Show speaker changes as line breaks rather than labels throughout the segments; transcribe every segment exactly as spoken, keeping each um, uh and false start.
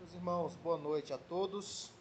Meus irmãos, boa noite a todos.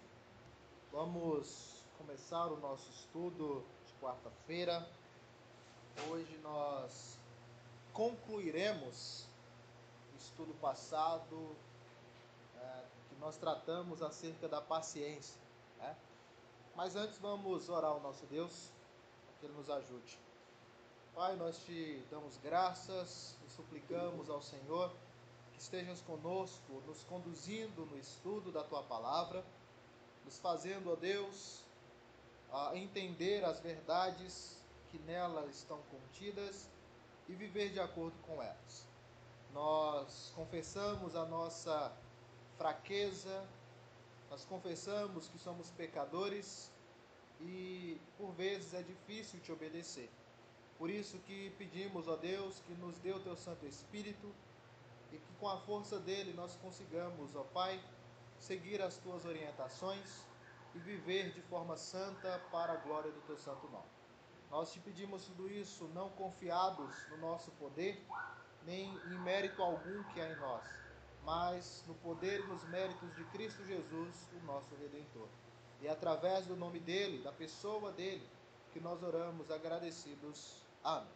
Vamos começar o nosso estudo de quarta-feira. Hoje nós concluiremos o estudo passado, é, que nós tratamos acerca da paciência, né? Mas antes vamos orar ao nosso Deus, para que Ele nos ajude. Pai, nós te damos graças e suplicamos ao Senhor que estejas conosco, nos conduzindo no estudo da Tua Palavra, nos fazendo, ó Deus, a entender as verdades que nela estão contidas e viver de acordo com elas. Nós confessamos a nossa fraqueza, nós confessamos que somos pecadores e por vezes é difícil te obedecer. Por isso que pedimos, ó Deus, que nos dê o Teu Santo Espírito e que com a força dele nós consigamos, ó Pai, seguir as Tuas orientações e viver de forma santa para a glória do Teu santo nome. Nós te pedimos tudo isso não confiados no nosso poder, nem em mérito algum que há em nós, mas no poder e nos méritos de Cristo Jesus, o nosso Redentor. E é através do nome dele, da pessoa dele, que nós oramos agradecidos. Amém.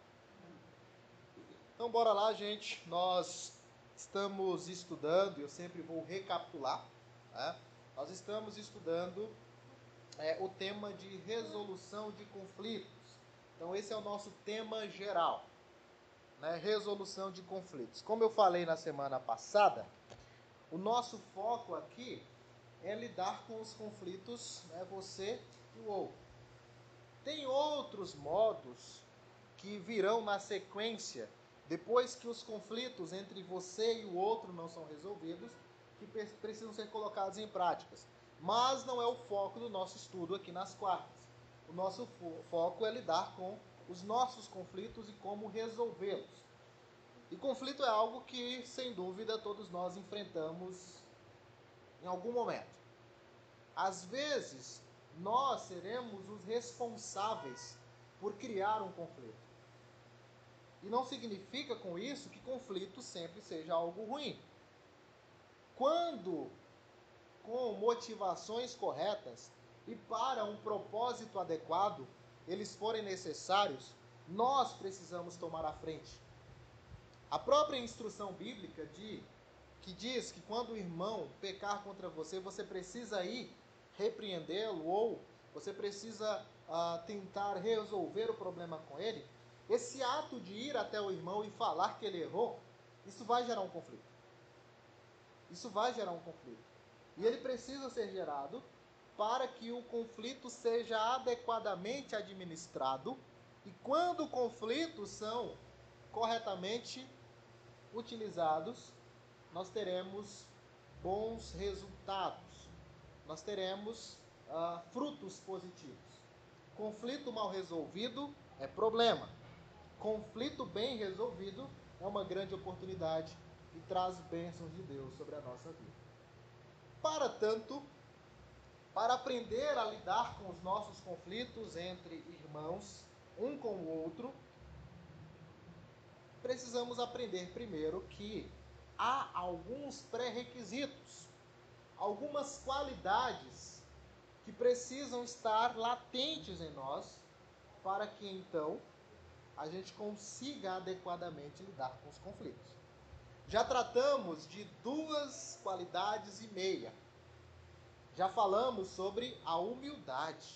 Então bora lá, gente. Nós estamos estudando, eu sempre vou recapitular, né? Nós estamos estudando é, o tema de resolução de conflitos. Então esse é o nosso tema geral, né? Resolução de conflitos. Como eu falei na semana passada, o nosso foco aqui é lidar com os conflitos, né? Você e o outro. Tem outros modos que virão na sequência, depois que os conflitos entre você e o outro não são resolvidos, que precisam ser colocados em práticas. Mas não é o foco do nosso estudo aqui nas quartas. O nosso fo- foco é lidar com os nossos conflitos e como resolvê-los. E conflito é algo que, sem dúvida, todos nós enfrentamos em algum momento. Às vezes, nós seremos os responsáveis por criar um conflito. E não significa com isso que conflito sempre seja algo ruim. Quando, com motivações corretas e para um propósito adequado, eles forem necessários, nós precisamos tomar a frente. A própria instrução bíblica de, que diz que quando o irmão pecar contra você, você precisa ir repreendê-lo ou você precisa ah, tentar resolver o problema com ele. Esse ato de ir até o irmão e falar que ele errou, isso vai gerar um conflito. Isso vai gerar um conflito. E ele precisa ser gerado para que o conflito seja adequadamente administrado. E quando conflitos são corretamente utilizados, nós teremos bons resultados. Nós teremos uh, frutos positivos. Conflito mal resolvido é problema. Conflito bem resolvido é uma grande oportunidade e traz bênçãos de Deus sobre a nossa vida. Para tanto, para aprender a lidar com os nossos conflitos entre irmãos, um com o outro, precisamos aprender primeiro que há alguns pré-requisitos, algumas qualidades que precisam estar latentes em nós para que então a gente consiga adequadamente lidar com os conflitos. Já tratamos de duas qualidades e meia. Já falamos sobre a humildade.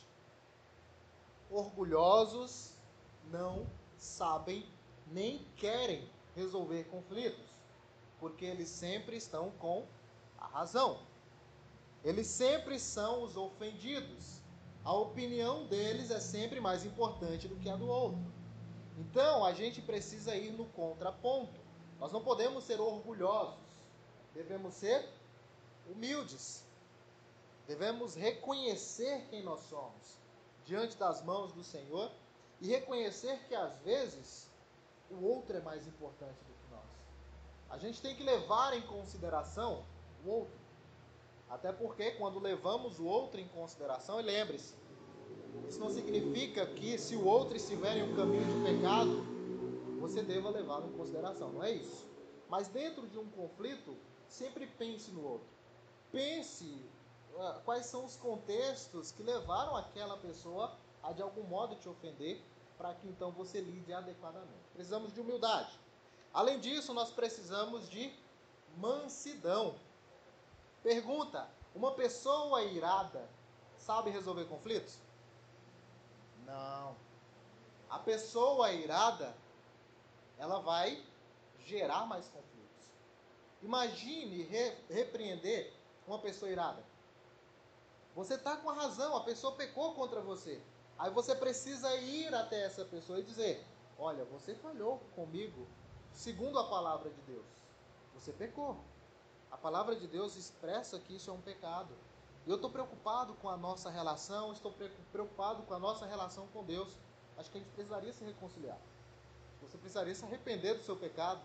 Orgulhosos não sabem nem querem resolver conflitos, porque eles sempre estão com a razão. Eles sempre são os ofendidos. A opinião deles é sempre mais importante do que a do outro. Então, a gente precisa ir no contraponto. Nós não podemos ser orgulhosos. Devemos ser humildes. Devemos reconhecer quem nós somos diante das mãos do Senhor e reconhecer que, às vezes, o outro é mais importante do que nós. A gente tem que levar em consideração o outro. Até porque, quando levamos o outro em consideração, e lembre-se, isso não significa que se o outro estiver em um caminho de pecado, você deva levá-lo em consideração, não é isso. Mas dentro de um conflito, sempre pense no outro. pense uh, quais são os contextos que levaram aquela pessoa a de algum modo te ofender, para que então você lide adequadamente. Precisamos de humildade. Além disso, nós precisamos de mansidão. Pergunta: uma pessoa irada sabe resolver conflitos? Não. A pessoa irada, ela vai gerar mais conflitos. Imagine re- repreender uma pessoa irada. Você está com a razão, a pessoa pecou contra você. Aí você precisa ir até essa pessoa e dizer: olha, você falhou comigo segundo a palavra de Deus. Você pecou. A palavra de Deus expressa que isso é um pecado. E eu estou preocupado com a nossa relação, estou preocupado com a nossa relação com Deus. Acho que a gente precisaria se reconciliar. Você precisaria se arrepender do seu pecado.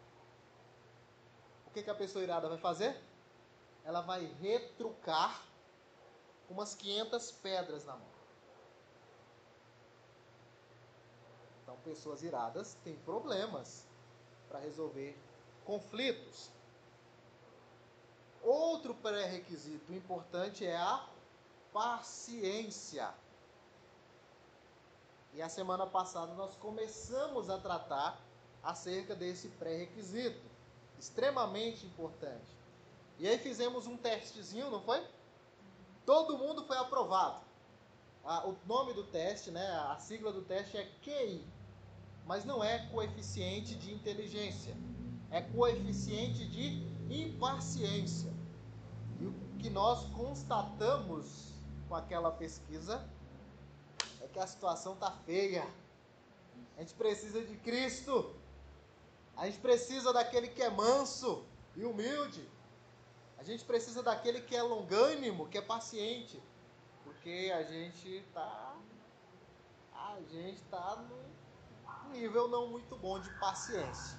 O que, que a pessoa irada vai fazer? Ela vai retrucar umas quinhentas pedras na mão. Então, pessoas iradas têm problemas para resolver conflitos. Outro pré-requisito importante é a paciência. E a semana passada nós começamos a tratar acerca desse pré-requisito, extremamente importante. E aí fizemos um testezinho, não foi? Todo mundo foi aprovado. Ah, o nome do teste, né, a sigla do teste é Q I, mas não é coeficiente de inteligência, é coeficiente de impaciência. E o que nós constatamos com aquela pesquisa é que a situação está feia. A gente precisa de Cristo. A gente precisa daquele que é manso e humilde. A gente precisa daquele que é longânimo, que é paciente. Porque a gente está a gente está num nível não muito bom de paciência.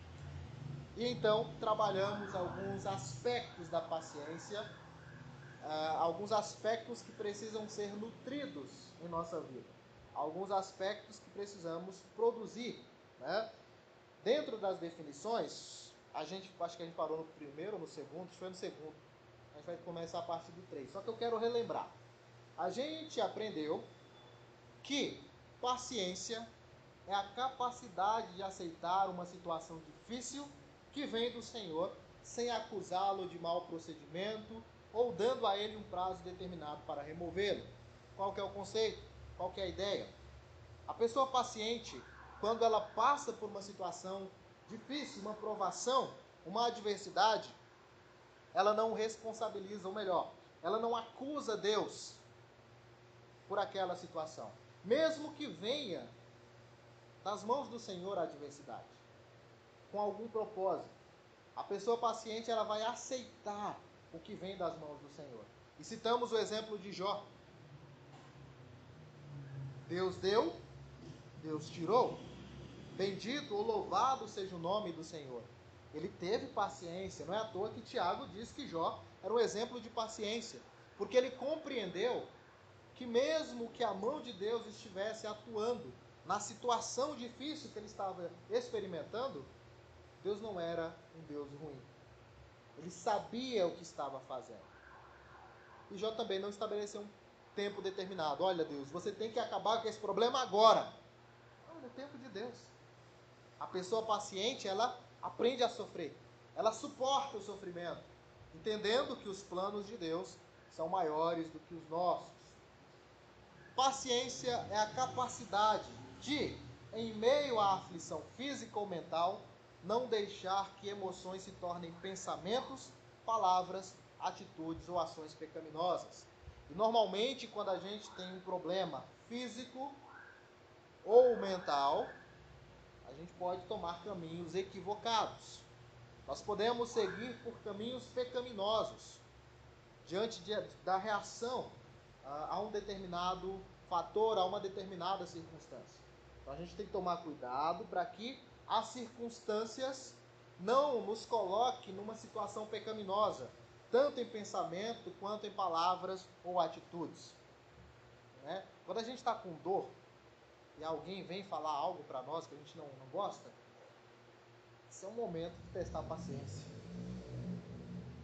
E então trabalhamos alguns aspectos da paciência, uh, alguns aspectos que precisam ser nutridos em nossa vida, alguns aspectos que precisamos produzir, né? Dentro das definições, a gente, acho que a gente parou no primeiro ou no segundo, foi no segundo, a gente vai começar a partir do três, só que eu quero relembrar. A gente aprendeu que paciência é a capacidade de aceitar uma situação difícil que vem do Senhor, sem acusá-lo de mau procedimento ou dando a ele um prazo determinado para removê-lo. Qual que é o conceito? Qual que é a ideia? A pessoa paciente, quando ela passa por uma situação difícil, uma provação, uma adversidade, ela não responsabiliza, ou melhor, ela não acusa Deus por aquela situação, mesmo que venha das mãos do Senhor a adversidade, com algum propósito. A pessoa paciente, ela vai aceitar o que vem das mãos do Senhor. E citamos o exemplo de Jó. Deus deu, Deus tirou. Bendito ou louvado seja o nome do Senhor. Ele teve paciência. Não é à toa que Tiago diz que Jó era um exemplo de paciência, porque ele compreendeu que mesmo que a mão de Deus estivesse atuando na situação difícil que ele estava experimentando, Deus não era um Deus ruim. Ele sabia o que estava fazendo. E Jó também não estabeleceu um tempo determinado. Olha, Deus, você tem que acabar com esse problema agora. Não, no tempo de Deus. A pessoa paciente, ela aprende a sofrer. Ela suporta o sofrimento, entendendo que os planos de Deus são maiores do que os nossos. Paciência é a capacidade de, em meio à aflição física ou mental, não deixar que emoções se tornem pensamentos, palavras, atitudes ou ações pecaminosas. E normalmente, quando a gente tem um problema físico ou mental, a gente pode tomar caminhos equivocados. Nós podemos seguir por caminhos pecaminosos diante de, da reação a um determinado fator, a uma determinada circunstância. Então a gente tem que tomar cuidado para que as circunstâncias não nos coloquem numa situação pecaminosa, tanto em pensamento quanto em palavras ou atitudes. Né? Quando a gente está com dor e alguém vem falar algo para nós que a gente não, não gosta, esse é um momento de testar a paciência. Está com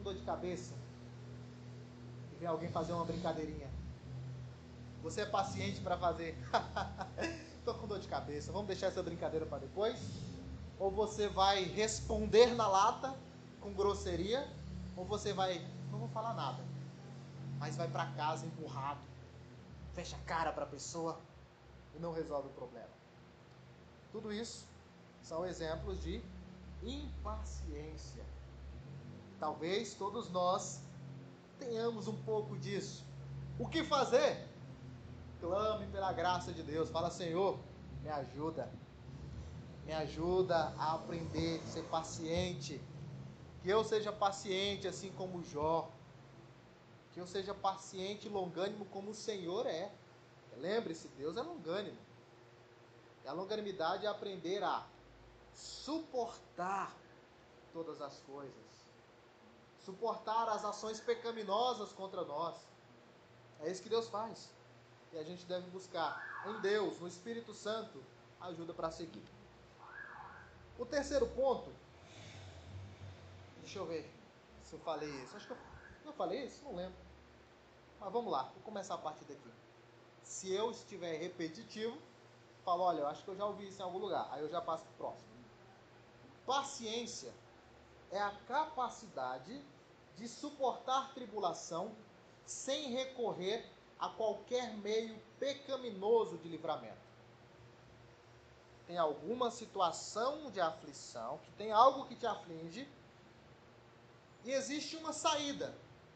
dor de cabeça e vem alguém fazer uma brincadeirinha. Você é paciente para fazer? Estou com dor de cabeça, vamos deixar essa brincadeira para depois? Ou você vai responder na lata com grosseria, ou você vai, não vou falar nada, mas vai para casa empurrado, fecha a cara para a pessoa e não resolve o problema. Tudo isso são exemplos de impaciência. Talvez todos nós tenhamos um pouco disso. O que fazer? Clame pela graça de Deus. Fala: Senhor, me ajuda. Me ajuda a aprender a ser paciente. Que eu seja paciente assim como Jó. Que eu seja paciente e longânimo como o Senhor é. Lembre-se, Deus é longânimo. E a longanimidade é aprender a suportar todas as coisas. Suportar as ações pecaminosas contra nós. É isso que Deus faz. E a gente deve buscar em Deus, no Espírito Santo, ajuda para seguir. O terceiro ponto, deixa eu ver se eu falei isso. Acho que eu, eu falei isso, não lembro. Mas vamos lá, vou começar a partir daqui. Se eu estiver repetitivo, falo: olha, eu acho que eu já ouvi isso em algum lugar. Aí eu já passo para o próximo. Paciência é a capacidade de suportar tribulação sem recorrer a qualquer meio pecaminoso de livramento. Tem alguma situação de aflição, que tem algo que te aflige, e existe uma saída.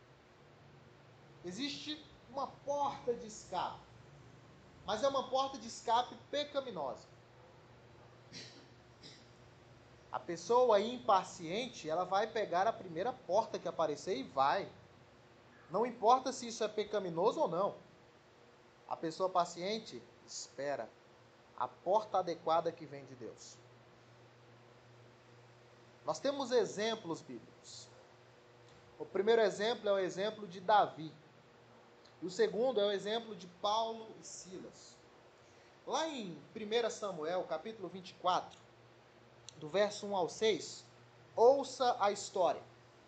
Existe uma porta de escape. Mas é uma porta de escape pecaminosa. A pessoa impaciente, ela vai pegar a primeira porta que aparecer e vai. Não importa se isso é pecaminoso ou não. A pessoa paciente espera a porta adequada que vem de Deus. Nós temos exemplos bíblicos. O primeiro exemplo é o exemplo de Davi. E o segundo é o exemplo de Paulo e Silas. Lá em primeiro Samuel, capítulo vinte e quatro, do verso um ao seis, ouça a história.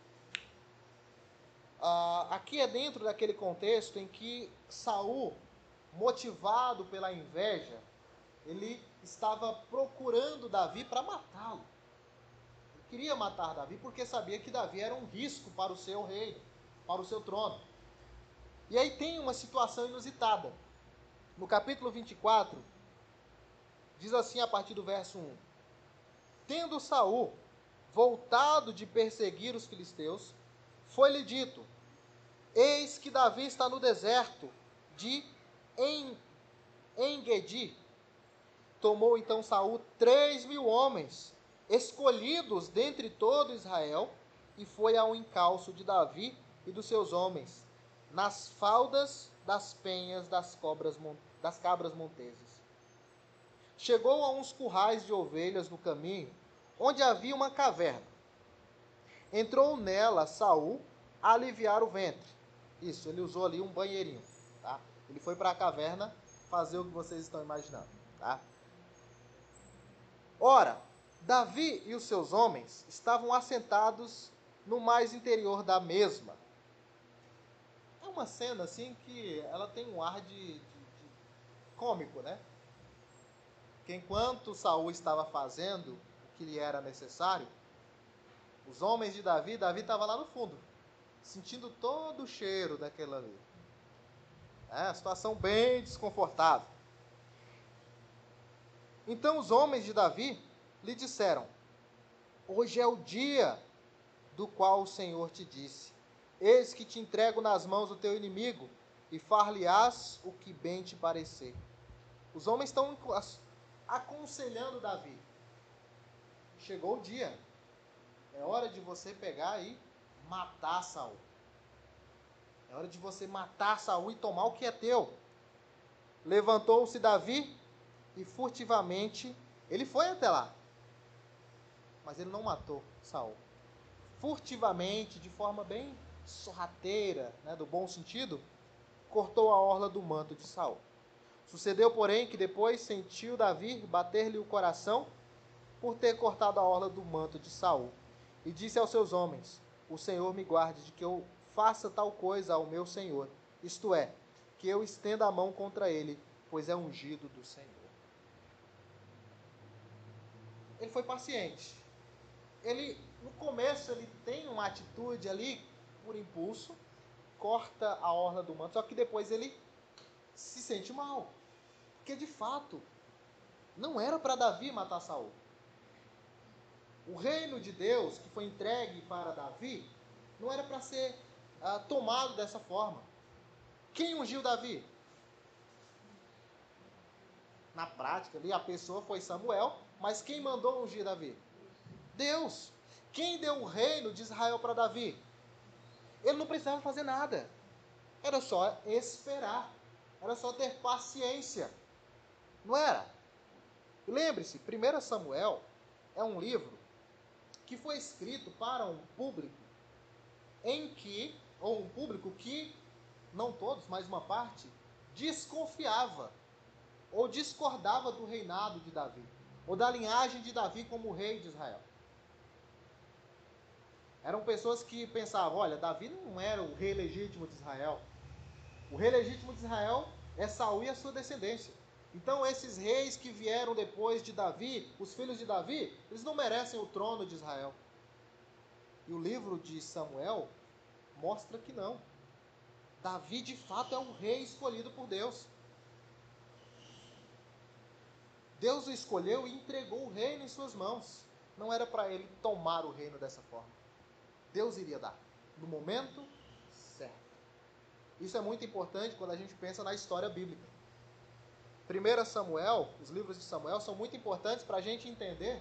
Ah, aqui é dentro daquele contexto em que Saul, motivado pela inveja, ele estava procurando Davi para matá-lo. Ele queria matar Davi porque sabia que Davi era um risco para o seu reino, para o seu trono. E aí tem uma situação inusitada. No capítulo vinte e quatro, diz assim a partir do verso um: Tendo Saul voltado de perseguir os filisteus, foi-lhe dito: eis que Davi está no deserto de En-Engedi. Tomou então Saul três mil homens, escolhidos dentre todo Israel, e foi ao encalço de Davi e dos seus homens, nas faldas das penhas das, cobras, das cabras monteses. Chegou a uns currais de ovelhas no caminho, onde havia uma caverna. Entrou nela Saul a aliviar o ventre. Isso, ele usou ali um banheirinho, tá? Ele foi para a caverna fazer o que vocês estão imaginando, tá? Ora, Davi e os seus homens estavam assentados no mais interior da mesma. É uma cena assim que ela tem um ar de, de, de cômico, né? Que enquanto Saul estava fazendo o que lhe era necessário, os homens de Davi, Davi estava lá no fundo, sentindo todo o cheiro daquela ali. É uma situação bem desconfortável. Então os homens de Davi lhe disseram: hoje é o dia do qual o Senhor te disse: eis que te entrego nas mãos do teu inimigo, e far-lhe-ás o que bem te parecer. Os homens estão aconselhando Davi. Chegou o dia. É hora de você pegar e matar Saul. É hora de você matar Saul e tomar o que é teu. Levantou-se Davi e furtivamente ele foi até lá. Mas ele não matou Saul. Furtivamente, de forma bem sorrateira, né, do bom sentido, cortou a orla do manto de Saul. Sucedeu, porém, que depois sentiu Davi bater-lhe o coração por ter cortado a orla do manto de Saul. E disse aos seus homens: o Senhor me guarde de que eu faça tal coisa ao meu Senhor, isto é, que eu estenda a mão contra ele, pois é ungido do Senhor. Ele foi paciente. Ele, no começo, ele tem uma atitude ali, por impulso, corta a orla do manto, só que depois ele se sente mal. Porque, de fato, não era para Davi matar Saul. O reino de Deus, que foi entregue para Davi, não era para ser ah, tomado dessa forma. Quem ungiu Davi? Na prática, ali, a pessoa foi Samuel, mas quem mandou ungir Davi? Deus. Quem deu o reino de Israel para Davi? Ele não precisava fazer nada. Era só esperar. Era só ter paciência. Não era? Lembre-se, primeiro Samuel é um livro que foi escrito para um público em que, ou um público que, não todos, mas uma parte, desconfiava ou discordava do reinado de Davi, ou da linhagem de Davi como rei de Israel. Eram pessoas que pensavam, olha, Davi não era o rei legítimo de Israel. O rei legítimo de Israel é Saul e a sua descendência. Então esses reis que vieram depois de Davi, os filhos de Davi, eles não merecem o trono de Israel. E o livro de Samuel mostra que não. Davi de fato é o rei escolhido por Deus. Deus o escolheu e entregou o reino em suas mãos. Não era para ele tomar o reino dessa forma. Deus iria dar, no momento certo. Isso é muito importante quando a gente pensa na história bíblica. primeiro Samuel, os livros de Samuel, são muito importantes para a gente entender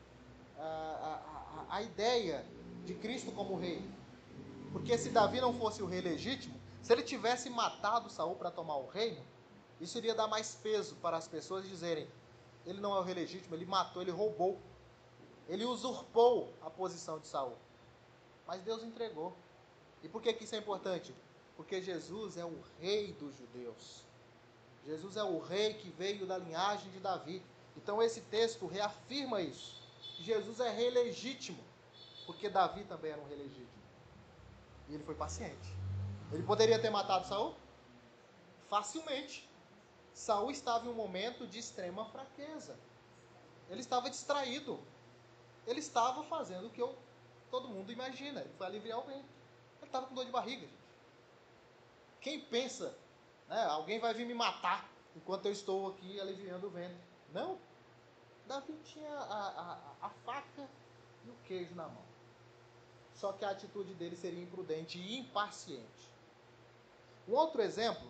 a, a, a ideia de Cristo como rei. Porque se Davi não fosse o rei legítimo, se ele tivesse matado Saul para tomar o reino, isso iria dar mais peso para as pessoas dizerem, ele não é o rei legítimo, ele matou, ele roubou, ele usurpou a posição de Saul. Mas Deus entregou. E por que que isso é importante? Porque Jesus é o rei dos judeus. Jesus é o rei que veio da linhagem de Davi. Então esse texto reafirma isso. Jesus é rei legítimo, porque Davi também era um rei legítimo. E ele foi paciente. Ele poderia ter matado Saul? Facilmente. Saul estava em um momento de extrema fraqueza. Ele estava distraído. Ele estava fazendo o que eu, todo mundo imagina. Ele foi aliviar o vento. Ele estava com dor de barriga, gente. Quem pensa, né, alguém vai vir me matar enquanto eu estou aqui aliviando o vento? Não. Davi tinha a, a, a faca e o queijo na mão. Só que a atitude dele seria imprudente e impaciente. Um outro exemplo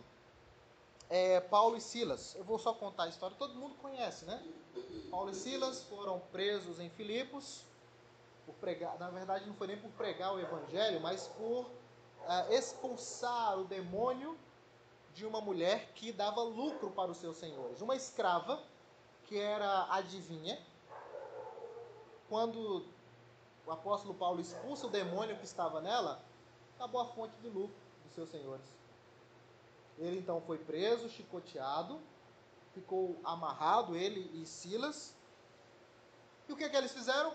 é Paulo e Silas. Eu vou só contar a história, todo mundo conhece, né? Paulo e Silas foram presos em Filipos, por pregar, na verdade não foi nem por pregar o evangelho, mas por uh, expulsar o demônio de uma mulher que dava lucro para os seus senhores. Uma escrava, que era adivinha. Quando o apóstolo Paulo expulsa o demônio que estava nela, acabou a fonte de lucro dos seus senhores. Ele então foi preso, chicoteado, ficou amarrado, ele e Silas. E o que, que eles fizeram?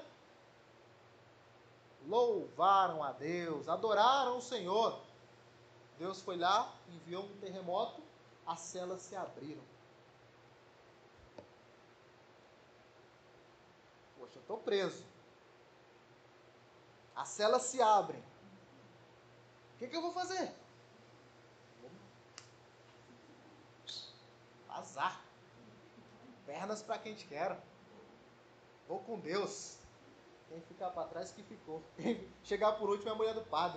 Louvaram a Deus, adoraram o Senhor. Deus foi lá, enviou um terremoto, as celas se abriram. Poxa, eu estou preso. As celas se abrem. O que, que eu vou fazer? Azar. Pernas para quem te quer. Vou com Deus. Quem ficar para trás que ficou. Quem chegar por último é a mulher do padre.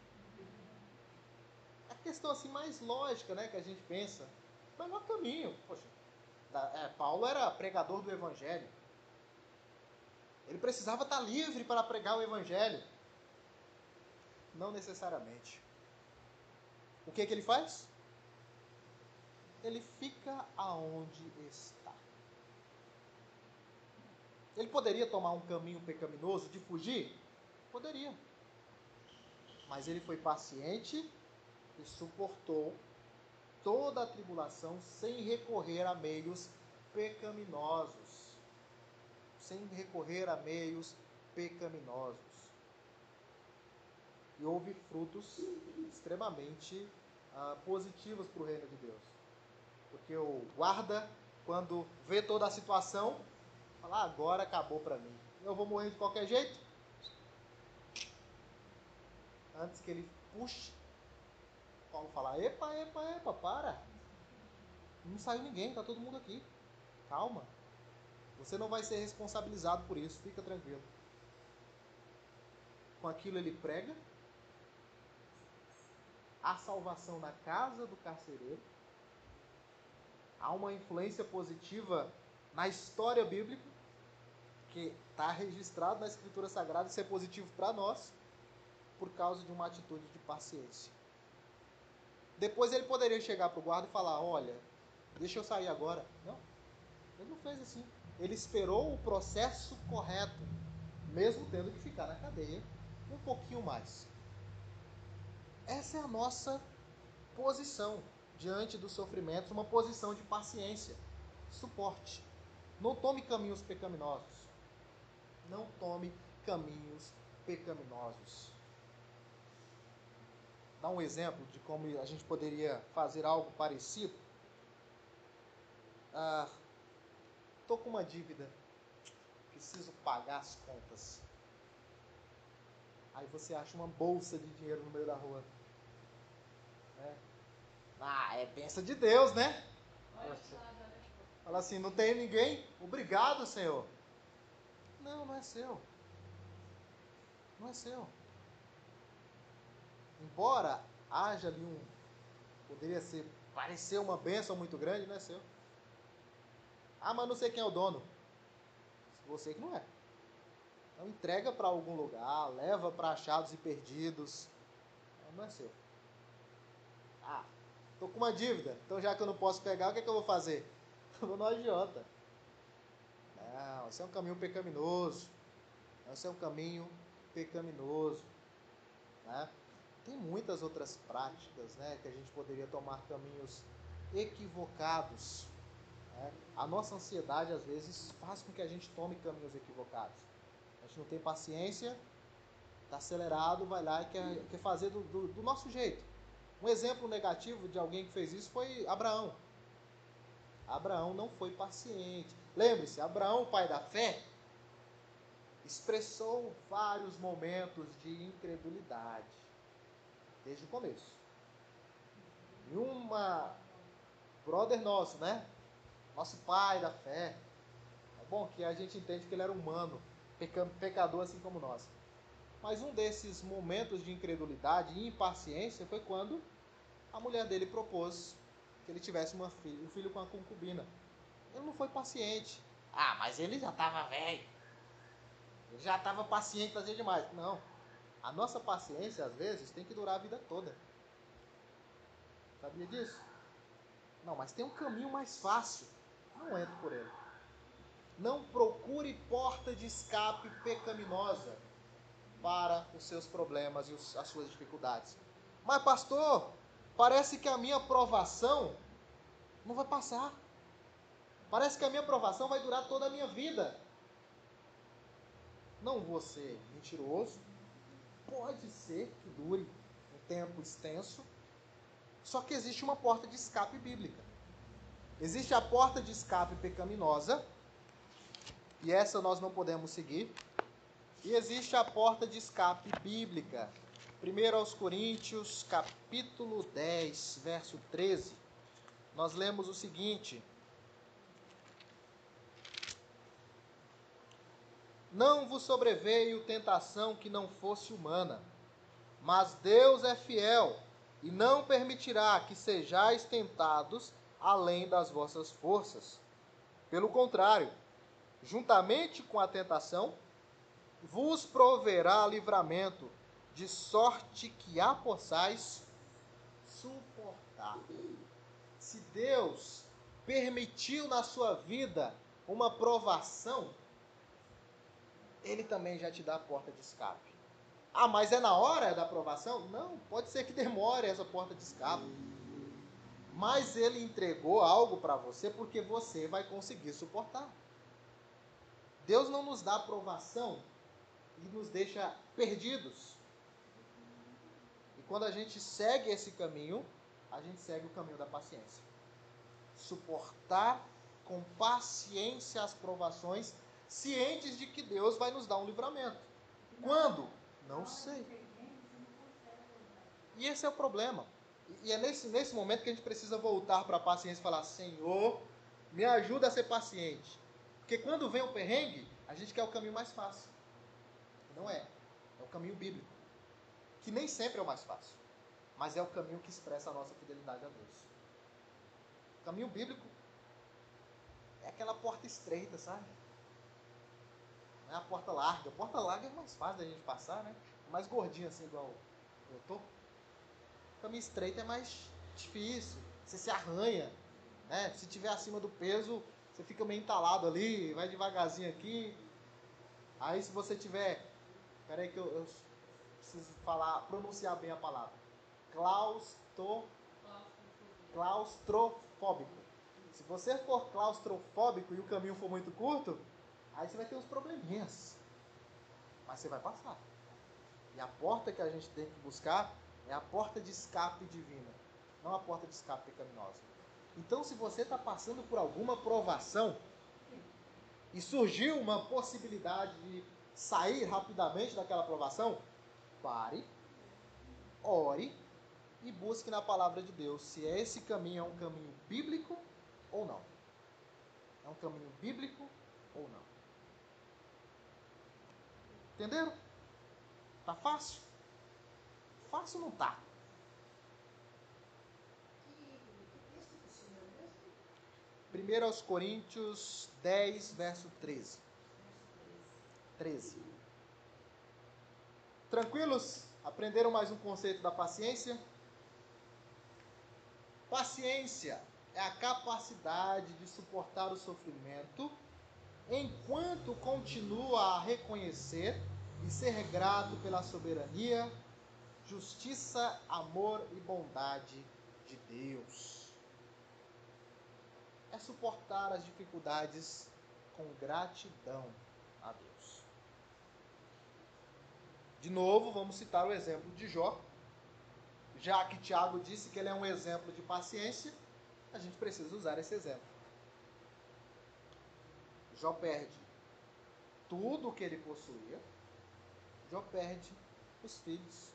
A questão assim mais lógica, né, que a gente pensa. O melhor caminho. Poxa, é, Paulo era pregador do evangelho. Ele precisava estar livre para pregar o evangelho. Não necessariamente. O que, que ele faz? Ele fica aonde está. Ele poderia tomar um caminho pecaminoso de fugir? Poderia. Mas ele foi paciente e suportou toda a tribulação sem recorrer a meios pecaminosos. Sem recorrer a meios pecaminosos. e houve frutos extremamente ah, positivos para o reino de Deus. Porque o guarda, quando vê toda a situação, fala, ah, agora acabou para mim. Eu vou morrer de qualquer jeito. Antes que ele puxe, Paulo fala, epa, epa, epa, para. Não saiu ninguém, está todo mundo aqui. Calma. Você não vai ser responsabilizado por isso, fica tranquilo. Com aquilo ele prega a salvação na casa do carcereiro. Há uma influência positiva na história bíblica, que está registrado na Escritura Sagrada, isso é positivo para nós, por causa de uma atitude de paciência. Depois ele poderia chegar para o guarda e falar, olha, deixa eu sair agora. Não, ele não fez assim. Ele esperou o processo correto, mesmo tendo que ficar na cadeia um pouquinho mais. Essa é a nossa posição diante dos sofrimentos, uma posição de paciência, suporte. Não tome caminhos pecaminosos. Não tome caminhos pecaminosos. Dá um exemplo de como a gente poderia fazer algo parecido. Ah, estou com uma dívida, preciso pagar as contas. Aí você acha uma bolsa de dinheiro no meio da rua. Né? Ah, é bênção de Deus, né? Fala assim, não tem ninguém? Obrigado, Senhor. Não, não é seu. Não é seu. Embora haja ali um, poderia ser, parecer uma bênção muito grande, não é seu. Ah, mas não sei quem é o dono. Você que não é. Então entrega para algum lugar, leva para achados e perdidos. Não é seu. Ah, estou com uma dívida, então já que eu não posso pegar, o que é que eu vou fazer? Eu vou no agiota. Não, esse é um caminho pecaminoso. Esse é um caminho pecaminoso. Né? Tem muitas outras práticas, né, que a gente poderia tomar caminhos equivocados. Né? A nossa ansiedade, às vezes, faz com que a gente tome caminhos equivocados. A gente não tem paciência, está acelerado, vai lá e quer, quer fazer do, do, do nosso jeito. Um exemplo negativo de alguém que fez isso foi Abraão. Abraão não foi paciente. Lembre-se, Abraão, o pai da fé, expressou vários momentos de incredulidade, desde o começo. E uma brother nosso, né? Nosso pai da fé. É bom que a gente entende que ele era humano, pecador assim como nós. Mas um desses momentos de incredulidade e impaciência foi quando a mulher dele propôs que ele tivesse uma filha, um filho com a concubina. Ele não foi paciente. Ah, mas ele já estava velho. Ele já estava paciente, fazia demais. Não. A nossa paciência, às vezes, tem que durar a vida toda. Sabia disso? Não, mas tem um caminho mais fácil. Não entre por ele. Não procure porta de escape pecaminosa para os seus problemas e as suas dificuldades. Mas, pastor, parece que a minha provação não vai passar. Parece que a minha provação vai durar toda a minha vida. Não vou ser mentiroso. Pode ser que dure um tempo extenso. Só que existe uma porta de escape bíblica. Existe a porta de escape pecaminosa. E essa nós não podemos seguir. E existe a porta de escape bíblica. primeiro aos Coríntios, capítulo dez, verso treze. Nós lemos o seguinte: não vos sobreveio tentação que não fosse humana, mas Deus é fiel e não permitirá que sejais tentados além das vossas forças. Pelo contrário, juntamente com a tentação, vos proverá livramento, de sorte que a possais suportar. Se Deus permitiu na sua vida uma provação, Ele também já te dá a porta de escape. Ah, mas é na hora da aprovação? Não, pode ser que demore essa porta de escape. Mas Ele entregou algo para você porque você vai conseguir suportar. Deus não nos dá aprovação e nos deixa perdidos. quando a gente segue esse caminho, a gente segue o caminho da paciência. Suportar com paciência as provações, cientes de que Deus vai nos dar um livramento. Quando? Não sei. E esse é o problema. E é nesse, nesse momento que a gente precisa voltar para a paciência e falar: Senhor, me ajuda a ser paciente. Porque quando vem o perrengue, a gente quer o caminho mais fácil. Não é. É o caminho bíblico. Que nem sempre é o mais fácil. Mas é o caminho que expressa a nossa fidelidade a Deus. O caminho bíblico é aquela porta estreita, sabe? Não é a porta larga. A porta larga é mais fácil da gente passar, né? Mais gordinho assim, igual eu tô. O caminho estreito é mais difícil. Você se arranha, né? Se tiver acima do peso, você fica meio entalado ali, vai devagarzinho aqui. Aí se você tiver... Peraí que eu, eu preciso falar, pronunciar bem a palavra. Claustro... Claustrofóbico. Se você for claustrofóbico e o caminho for muito curto, aí você vai ter uns probleminhas. Mas você vai passar. E a porta que a gente tem que buscar é a porta de escape divina, não a porta de escape pecaminosa. Então, se você está passando por alguma provação e surgiu uma possibilidade de sair rapidamente daquela provação, pare, ore e busque na palavra de Deus se esse caminho é um caminho bíblico ou não. É um caminho bíblico ou não. Entenderam? Tá fácil? Fácil não tá. primeiro aos Coríntios dez, verso treze. treze. Tranquilos? Aprenderam mais um conceito da paciência? Paciência é a capacidade de suportar o sofrimento enquanto continua a reconhecer e ser grato pela soberania, justiça, amor e bondade de Deus. É suportar as dificuldades com gratidão a Deus. De novo, vamos citar o exemplo de Jó. Já que Tiago disse que ele é um exemplo de paciência, a gente precisa usar esse exemplo. Jó perde tudo o que ele possuía. Jó perde os filhos.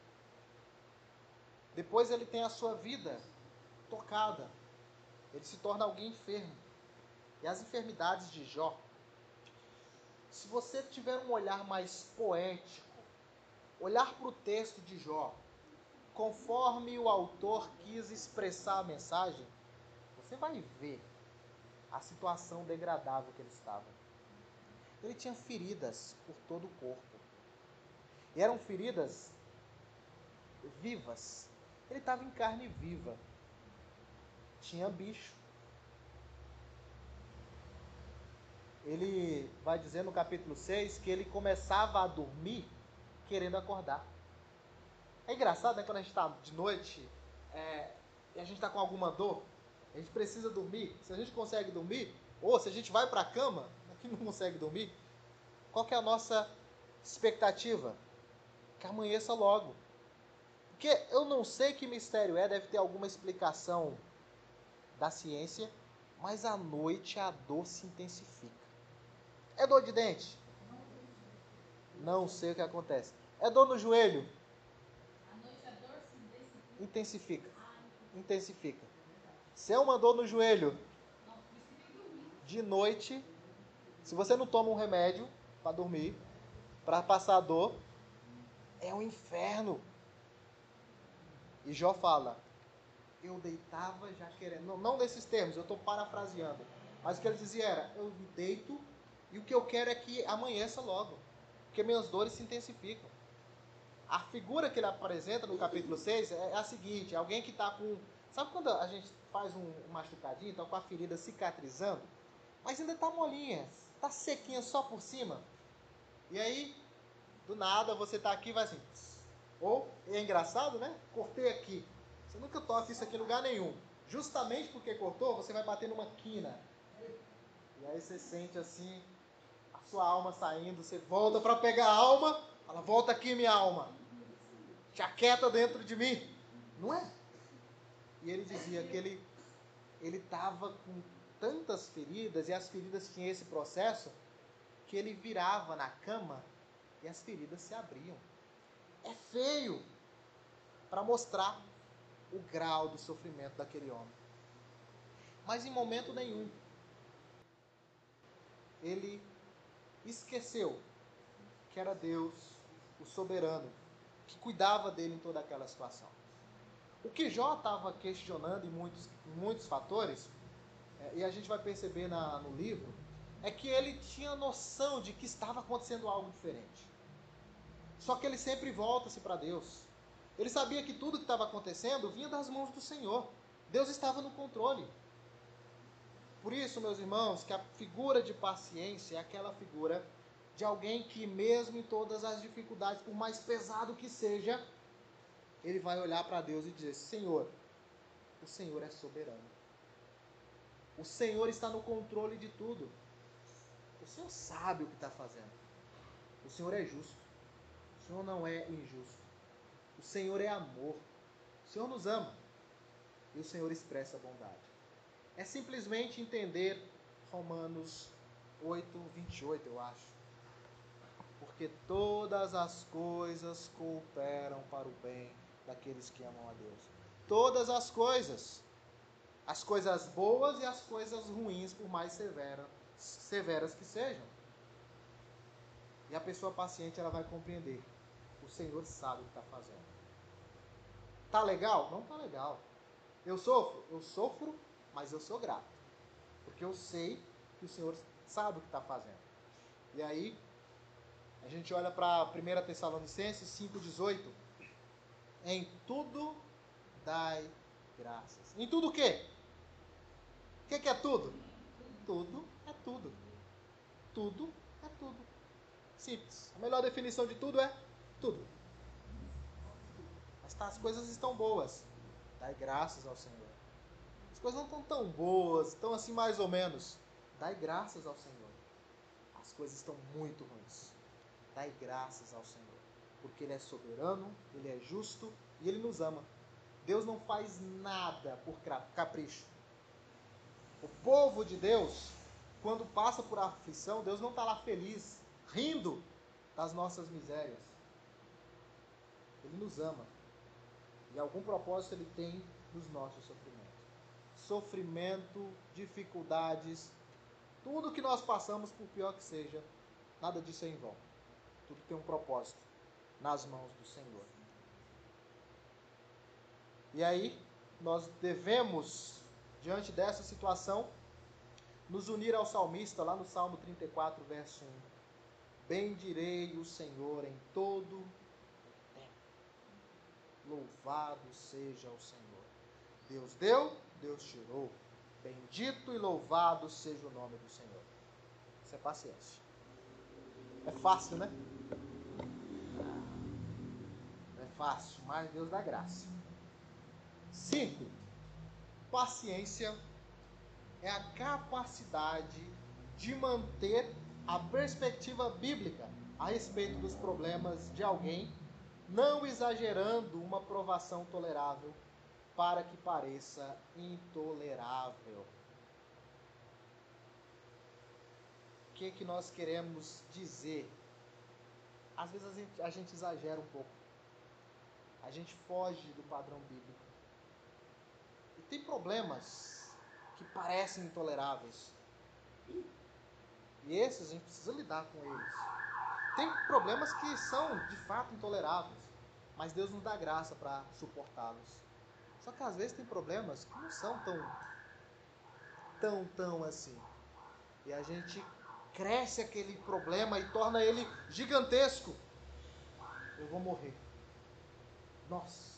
Depois ele tem a sua vida tocada. Ele se torna alguém enfermo. E as enfermidades de Jó, se você tiver um olhar mais poético, olhar para o texto de Jó, conforme o autor quis expressar a mensagem, você vai ver a situação degradável que ele estava. Ele tinha feridas por todo o corpo. E eram feridas vivas. Ele estava em carne viva. Tinha bicho. Ele vai dizer no capítulo seis que ele começava a dormir querendo acordar. É engraçado, né? Quando a gente está de noite é, e a gente está com alguma dor, a gente precisa dormir. Se a gente consegue dormir, ou se a gente vai para a cama, aqui não consegue dormir, qual que é a nossa expectativa? Que amanheça logo. Porque eu não sei que mistério é, deve ter alguma explicação da ciência, mas à noite a dor se intensifica. É dor de dente? Não sei o que acontece. É dor no joelho?
À noite a dor se intensifica.
Intensifica. Intensifica. Se é uma dor no joelho,
Não, por isso que tem que dormir.
de noite, se você não toma um remédio para dormir, para passar a dor, é um inferno. E Jó fala, eu deitava já querendo, não, não nesses termos, eu estou parafraseando, mas o que ele dizia era, eu me deito e o que eu quero é que amanheça logo, porque minhas dores se intensificam. A figura que ele apresenta no capítulo seis é a seguinte, alguém que está com, sabe quando a gente faz um machucadinho, está com a ferida cicatrizando, mas ainda está molinha, está sequinha só por cima, e aí, do nada, você está aqui e vai assim, ou, é engraçado, né? Cortei aqui. Você nunca toca isso aqui em lugar nenhum. Justamente porque cortou, você vai bater numa quina. E aí você sente assim, a sua alma saindo, você volta para pegar a alma, fala, volta aqui minha alma. te aquieta dentro de mim. Não é? E ele dizia que ele ele estava com tantas feridas, e as feridas tinham esse processo, que ele virava na cama e as feridas se abriam. É feio para mostrar o grau do sofrimento daquele homem. Mas em momento nenhum ele esqueceu que era Deus, o soberano, que cuidava dele em toda aquela situação. O que Jó estava questionando em muitos, em muitos fatores, é, e a gente vai perceber na, no livro, é que ele tinha noção de que estava acontecendo algo diferente. Só que ele sempre volta-se para Deus. Ele sabia que tudo que estava acontecendo vinha das mãos do Senhor. Deus estava no controle. Por isso, meus irmãos, que a figura de paciência é aquela figura de alguém que, mesmo em todas as dificuldades, por mais pesado que seja, ele vai olhar para Deus e dizer: Senhor, o Senhor é soberano. O Senhor está no controle de tudo. O Senhor sabe o que está fazendo. O Senhor é justo. O Senhor não é injusto. O Senhor é amor. O Senhor nos ama. E o Senhor expressa bondade. É simplesmente entender Romanos oito, vinte e oito, eu acho. Porque todas as coisas cooperam para o bem daqueles que amam a Deus. Todas as coisas. As coisas boas e as coisas ruins, por mais severas, severas que sejam. E a pessoa paciente, ela vai compreender. O Senhor sabe o que está fazendo. Tá legal? Não tá legal. Eu sofro? Eu sofro, mas eu sou grato. Porque eu sei que o Senhor sabe o que está fazendo. E aí, a gente olha para primeira Tessalonicenses cinco, dezoito. Em tudo dai graças. Em tudo o quê? O que, que é tudo? Tudo é tudo. Tudo é tudo. Simples. A melhor definição de tudo é tudo. Mas tá, as coisas estão boas. Dai graças ao Senhor. As coisas não estão tão boas, estão assim mais ou menos. Dai graças ao Senhor. As coisas estão muito ruins. Dai graças ao Senhor. Porque Ele é soberano, Ele é justo e Ele nos ama. Deus não faz nada por capricho. O povo de Deus, quando passa por aflição, Deus não está lá feliz, rindo das nossas misérias. Ele nos ama. E algum propósito Ele tem nos nossos sofrimentos. Sofrimento, dificuldades, tudo que nós passamos, por pior que seja, nada disso é em vão. Tudo tem um propósito nas mãos do Senhor. E aí, nós devemos, diante dessa situação, nos unir ao salmista, lá no Salmo trinta e quatro, verso um. Bendirei o Senhor em todo o tempo. Louvado seja o Senhor. Deus deu, Deus tirou. Bendito e louvado seja o nome do Senhor. Isso é paciência. É fácil, né? É fácil, mas Deus dá graça. Cinco. Paciência é a capacidade de manter a perspectiva bíblica a respeito dos problemas de alguém, não exagerando uma provação tolerável para que pareça intolerável. O que, que nós queremos dizer? Às vezes a gente, a gente exagera um pouco. A gente foge do padrão bíblico. E tem problemas que parecem intoleráveis. E esses a gente precisa lidar com eles. Tem problemas que são de fato intoleráveis, mas Deus nos dá graça para suportá-los. Só que às vezes tem problemas que não são tão, tão, tão assim. E a gente cresce aquele problema e torna ele gigantesco. Eu vou morrer. Nossa.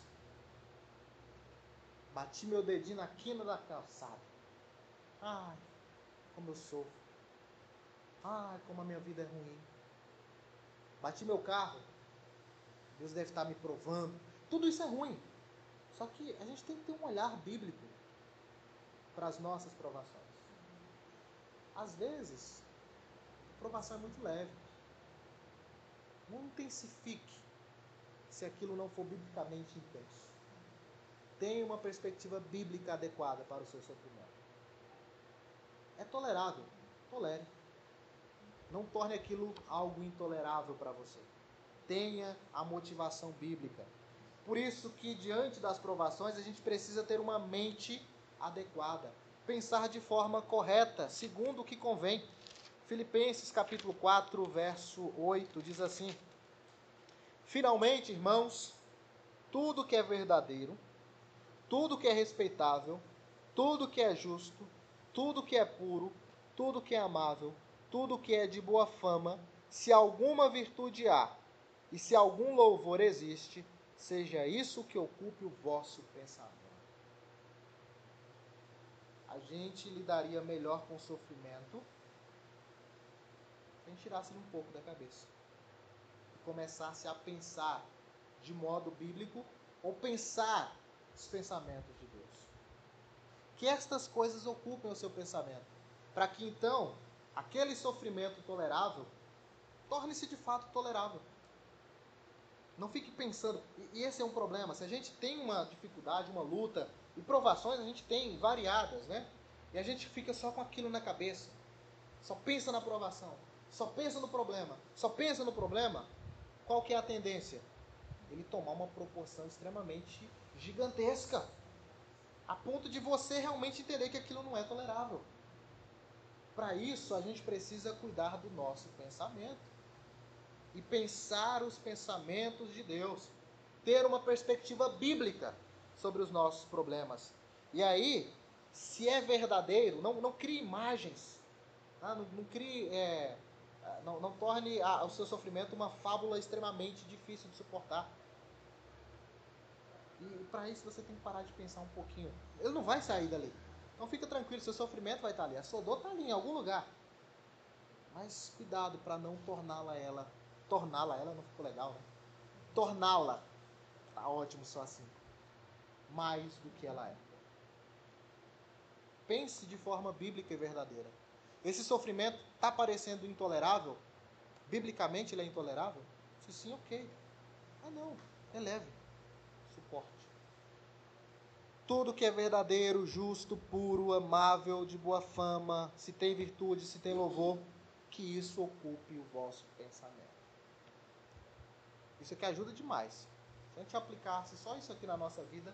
Bati meu dedinho na quina da calçada. Ai, como eu sofro. Ai, como a minha vida é ruim. Bati meu carro. Deus deve estar me provando. Tudo isso é ruim. Só que a gente tem que ter um olhar bíblico para as nossas provações. Às vezes, a provação é muito leve. Não intensifique. se aquilo não for biblicamente intenso. Tenha uma perspectiva bíblica adequada para o seu sofrimento. É tolerável, tolere. Não torne aquilo algo intolerável para você. Tenha a motivação bíblica. Por isso que diante das provações a gente precisa ter uma mente adequada, pensar de forma correta, segundo o que convém. Filipenses capítulo quatro, verso oito diz assim: finalmente, irmãos, tudo que é verdadeiro, tudo que é respeitável, tudo que é justo, tudo que é puro, tudo que é amável, tudo que é de boa fama, se alguma virtude há e se algum louvor existe, seja isso que ocupe o vosso pensamento. A gente lidaria melhor com o sofrimento se a gente tirasse ele um pouco da cabeça e começasse a pensar de modo bíblico ou pensar os pensamentos de Deus. Que estas coisas ocupem o seu pensamento, para que então aquele sofrimento tolerável torne-se de fato tolerável. Não fique pensando, e esse é um problema, se a gente tem uma dificuldade, uma luta, e provações a gente tem variadas, né? E a gente fica só com aquilo na cabeça, só pensa na provação, só pensa no problema, só pensa no problema, qual que é a tendência? Ele tomar uma proporção extremamente gigantesca, a ponto de você realmente entender que aquilo não é tolerável. Para isso, a gente precisa cuidar do nosso pensamento e pensar os pensamentos de Deus, ter uma perspectiva bíblica sobre os nossos problemas. E aí, se é verdadeiro, não, não crie imagens, tá? não, não crie, é, não, não torne a, o seu sofrimento uma fábula extremamente difícil de suportar. E para isso você tem que parar de pensar um pouquinho. Ele não vai sair dali. Então fica tranquilo, seu sofrimento vai estar ali. A sua dor está ali em algum lugar. Mas cuidado para não torná-la ela. Torná-la, ela não ficou legal, né? Torná-la. Tá ótimo só assim. Mais do que ela é. Pense de forma bíblica e verdadeira. Esse sofrimento está parecendo intolerável? Biblicamente ele é intolerável? Se sim, ok. Ah não, é leve. Suporte. Tudo que é verdadeiro, justo, puro, amável, de boa fama, se tem virtude, se tem louvor, que isso ocupe o vosso pensamento. Isso aqui ajuda demais. Se a gente aplicasse só isso aqui na nossa vida,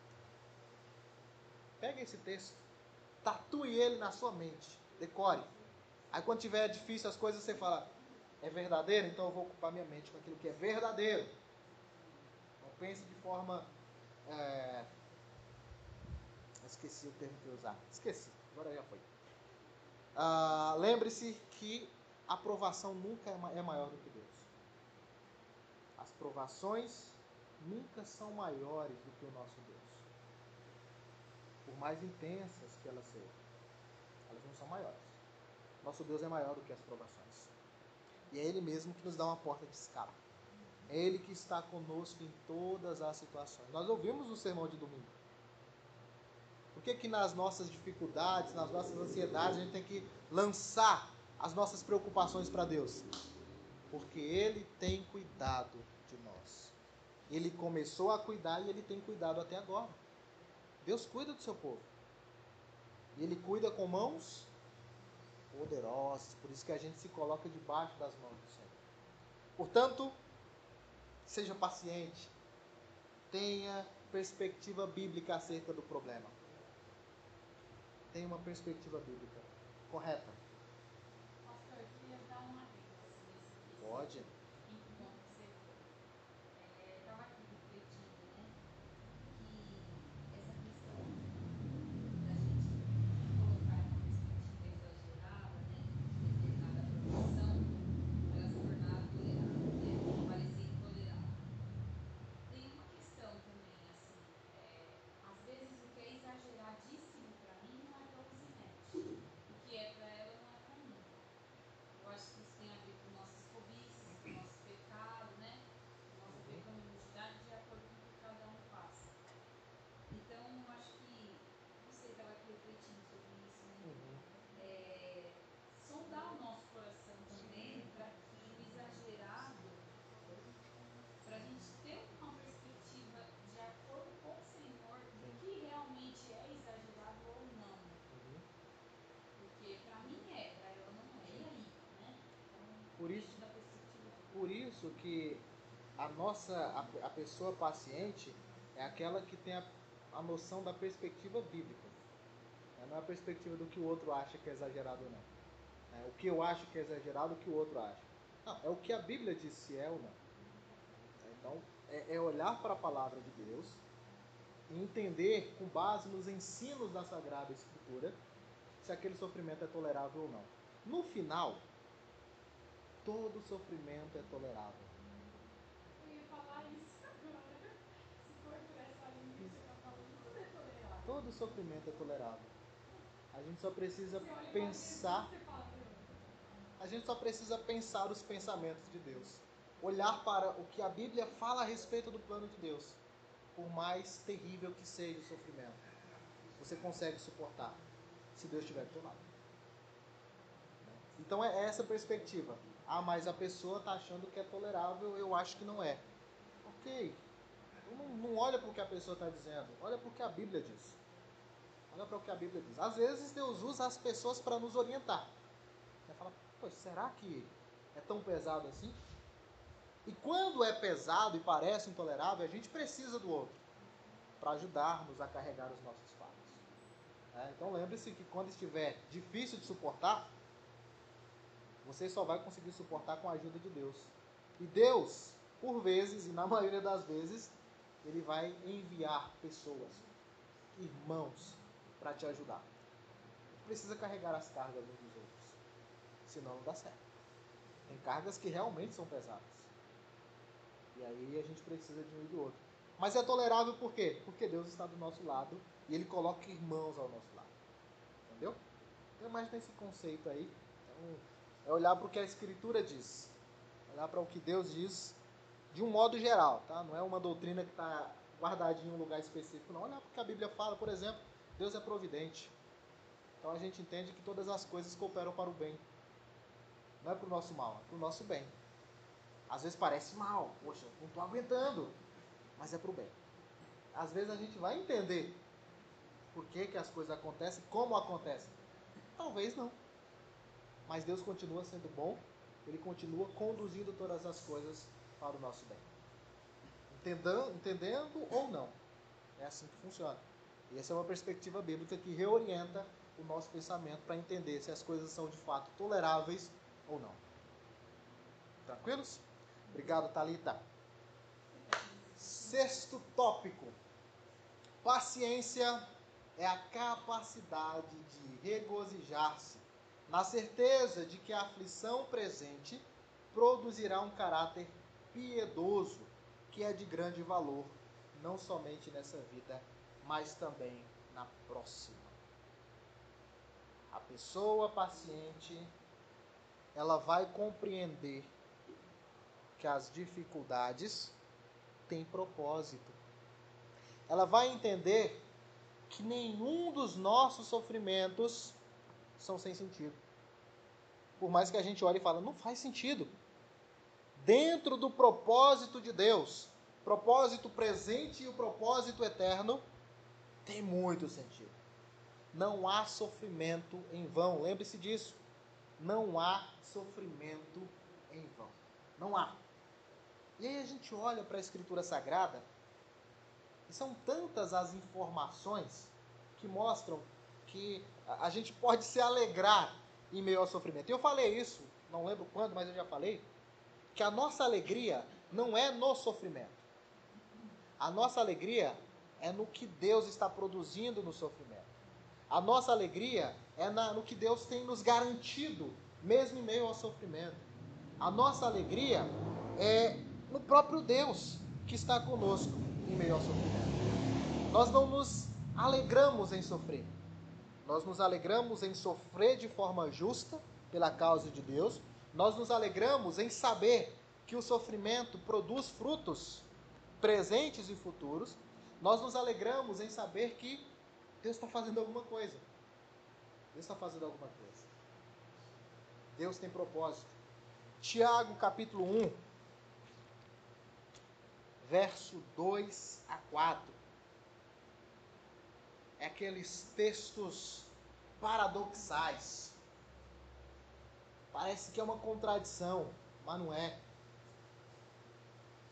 pega esse texto, tatue ele na sua mente, decore. Aí quando tiver difícil as coisas, você fala, é verdadeiro? Então eu vou ocupar minha mente com aquilo que é verdadeiro. Não pense de forma... É... Esqueci o termo que eu ia usar. Esqueci, agora já foi. Ah, lembre-se que a provação nunca é maior do que Deus. As provações nunca são maiores do que o nosso Deus. Por mais intensas que elas sejam, elas não são maiores. Nosso Deus é maior do que as provações. E é Ele mesmo que nos dá uma porta de escape. É Ele que está conosco em todas as situações. Nós ouvimos o sermão de domingo. Por que que nas nossas dificuldades, nas nossas ansiedades, a gente tem que lançar as nossas preocupações para Deus? Porque Ele tem cuidado de nós. Ele começou a cuidar e Ele tem cuidado até agora. Deus cuida do seu povo. E Ele cuida com mãos poderosas. Por isso que a gente se coloca debaixo das mãos do Senhor. Portanto, seja paciente. Tenha perspectiva bíblica acerca do problema. Tenha uma perspectiva bíblica correta.
Pastor, eu queria dar uma dica assim, nesse texto.
Pode.
Em que ponto que você foi. Estava aqui refletindo, né? Que essa questão da gente colocar uma perspectiva exagerada, né? De determinada proporção, ela se tornar tolerável, né? Parecer intolerável. Tem uma questão também, assim, é, às vezes o que é exageradíssimo para mim não é para Luzinete. O que é para ela não é para mim. Eu acho que isso tem a ver com nossas cobiças, com
penso que a nossa, a, a pessoa paciente é aquela que tem a, a noção da perspectiva bíblica. Né? Não é a perspectiva do que o outro acha que é exagerado ou não. É o que eu acho que é exagerado, o que o outro acha. Não, é o que a Bíblia diz se é ou não. Então, é, é olhar para a palavra de Deus e entender, com base nos ensinos da Sagrada Escritura, se aquele sofrimento é tolerável ou não. No final, todo sofrimento é tolerável.
Eu ia falar isso agora. Se for por essa linha que você está falando, tudo é tolerável.
Todo sofrimento é tolerável. A gente só precisa
Você olha
pensar,
para Jesus e você fala, não.
a gente só precisa pensar os pensamentos de Deus. Olhar para o que a Bíblia fala a respeito do plano de Deus. Por mais terrível que seja o sofrimento, você consegue suportar, se Deus estiver do seu lado. Então é essa perspectiva. Ah, mas a pessoa está achando que é tolerável, eu acho que não é. Ok. Não, não olha para o que a pessoa está dizendo, olha para o que a Bíblia diz. Olha para o que a Bíblia diz. Às vezes Deus usa as pessoas para nos orientar. Você fala, pô, será que é tão pesado assim? E quando é pesado e parece intolerável, a gente precisa do outro para ajudar-nos a carregar os nossos fardos. É, então lembre-se que quando estiver difícil de suportar, você só vai conseguir suportar com a ajuda de Deus. E Deus, por vezes, e na maioria das vezes, Ele vai enviar pessoas, irmãos, para te ajudar. Precisa carregar as cargas uns dos outros, senão não dá certo. Tem cargas que realmente são pesadas. E aí a gente precisa de um e do outro. Mas é tolerável por quê? Porque Deus está do nosso lado e Ele coloca irmãos ao nosso lado. Entendeu? Então imagina esse conceito aí. Então, é olhar para o que a Escritura diz. Olhar para o que Deus diz de um modo geral, tá? Não é uma doutrina que está guardadinha em um lugar específico, não. Olhar para o que a Bíblia fala, por exemplo, Deus é providente. Então a gente entende que todas as coisas cooperam para o bem. Não é para o nosso mal, é para o nosso bem. Às vezes parece mal, poxa, não estou aguentando, mas é para o bem. Às vezes a gente vai entender por que, que as coisas acontecem, como acontecem. Talvez não. Mas Deus continua sendo bom, Ele continua conduzindo todas as coisas para o nosso bem. Entendendo, entendendo ou não. É assim que funciona. E essa é uma perspectiva bíblica que reorienta o nosso pensamento para entender se as coisas são de fato toleráveis ou não. Tranquilos? Obrigado, Thalita. Sexto tópico. Paciência é a capacidade de regozijar-se na certeza de que a aflição presente produzirá um caráter piedoso que é de grande valor, não somente nessa vida, mas também na próxima. A pessoa paciente, ela vai compreender que as dificuldades têm propósito. Ela vai entender que nenhum dos nossos sofrimentos são sem sentido. Por mais que a gente olhe e fale, não faz sentido. Dentro do propósito de Deus, propósito presente e o propósito eterno, tem muito sentido. Não há sofrimento em vão. Lembre-se disso. Não há sofrimento em vão. Não há. E aí a gente olha para a Escritura Sagrada e são tantas as informações que mostram que a gente pode se alegrar em meio ao sofrimento. E eu falei isso, não lembro quando, mas eu já falei, que a nossa alegria não é no sofrimento. A nossa alegria é no que Deus está produzindo no sofrimento. A nossa alegria é na, no que Deus tem nos garantido, mesmo em meio ao sofrimento. A nossa alegria é no próprio Deus que está conosco em meio ao sofrimento. Nós não nos alegramos em sofrer. Nós nos alegramos em sofrer de forma justa pela causa de Deus. Nós nos alegramos em saber que o sofrimento produz frutos presentes e futuros. Nós nos alegramos em saber que Deus está fazendo alguma coisa. Deus está fazendo alguma coisa. Deus tem propósito. Tiago, capítulo um, verso dois a quatro. É aqueles textos paradoxais. Parece que é uma contradição, mas não é.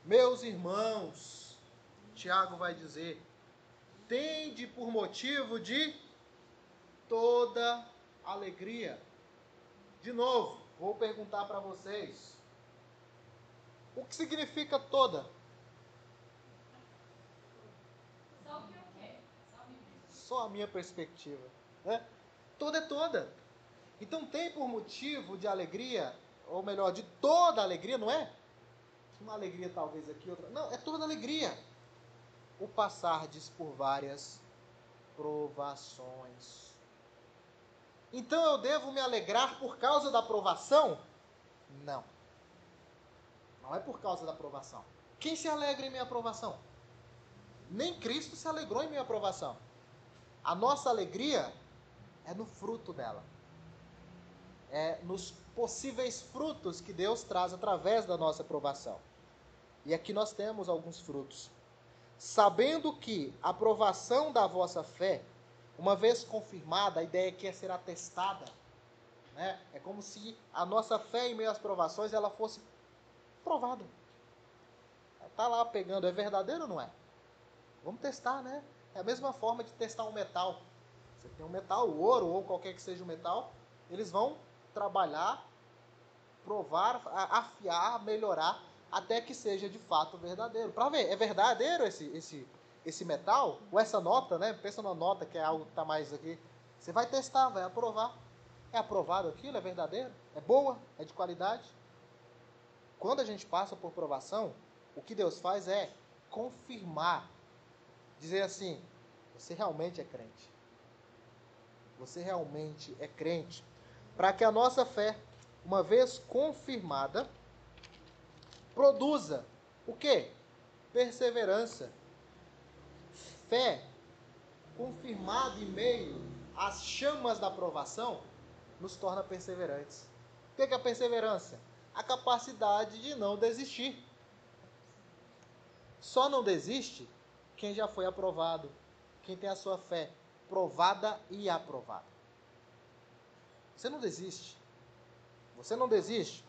Meus irmãos, Tiago vai dizer, tende por motivo de toda alegria. De novo, vou perguntar para vocês, o que significa toda?
Só o que eu quero. Só a minha perspectiva.
Só a minha perspectiva, né? Toda é toda. Então tem por motivo de alegria, ou melhor, de toda alegria, não é? Uma alegria talvez aqui, outra. Não, é toda alegria. O passardes por várias provações. Então eu devo me alegrar por causa da provação? Não. Não é por causa da provação. Quem se alegra em minha provação? Nem Cristo se alegrou em minha provação. A nossa alegria é no fruto dela. É nos possíveis frutos que Deus traz através da nossa provação. E aqui nós temos alguns frutos. Sabendo que a provação da vossa fé, uma vez confirmada, a ideia aqui é ser atestada, né? É como se a nossa fé em meio às provações ela fosse provada. Está lá pegando, é verdadeiro ou não é? Vamos testar, né? É a mesma forma de testar um metal. Você tem um metal, o ouro ou qualquer que seja o metal, eles vão trabalhar, provar, afiar, melhorar, até que seja de fato verdadeiro. Para ver, é verdadeiro esse, esse, esse metal? Ou essa nota, né? Pensa na nota, que é algo que está mais aqui. Você vai testar, vai aprovar. É aprovado aquilo? É verdadeiro? É boa? É de qualidade? Quando a gente passa por provação, o que Deus faz é confirmar. Dizer assim, você realmente é crente. Você realmente é crente. Para que a nossa fé, uma vez confirmada, produza o quê? Perseverança. Fé confirmada em meio às chamas da provação nos torna perseverantes. O que é a perseverança? A capacidade de não desistir. Só não desiste quem já foi aprovado, quem tem a sua fé provada e aprovada. Você não desiste. Você não desiste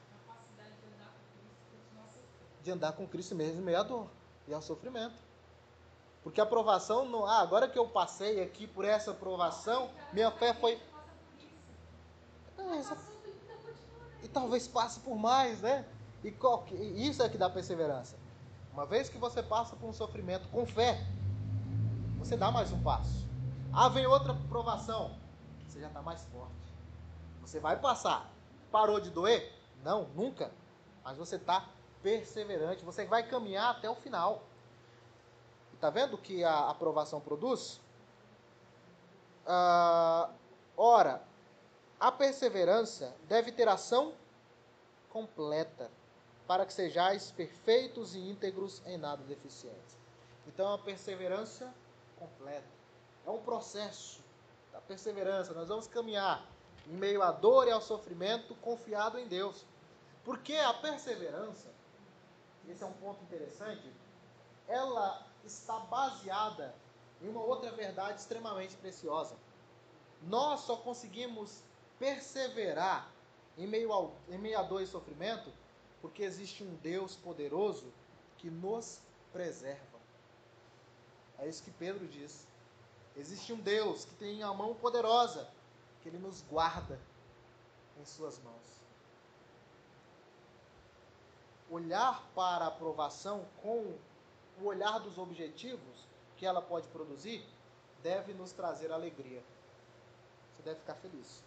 de andar com Cristo mesmo em meio à dor e ao sofrimento. Porque a aprovação, não, ah, agora que eu passei aqui por essa aprovação, minha fé foi... Não, essa... E talvez passe por mais, né? E, qual... e isso é que dá perseverança. Uma vez que você passa por um sofrimento com fé, você dá mais um passo. Ah, vem outra provação. Você já está mais forte. Você vai passar. Parou de doer? Não, nunca. Mas você está perseverante. Você vai caminhar até o final. E está vendo o que a aprovação produz? Ah, ora, a perseverança deve ter ação completa, para que sejais perfeitos e íntegros em nada deficientes. Então, a perseverança completa. É um processo da perseverança. Nós vamos caminhar em meio à dor e ao sofrimento, confiado em Deus. Porque a perseverança, esse é um ponto interessante, ela está baseada em uma outra verdade extremamente preciosa. Nós só conseguimos perseverar em meio, ao, em meio à dor e sofrimento porque existe um Deus poderoso que nos preserva. É isso que Pedro diz. Existe um Deus que tem a mão poderosa, que Ele nos guarda em suas mãos. Olhar para a aprovação com o olhar dos objetivos que ela pode produzir, deve nos trazer alegria. Você deve ficar feliz.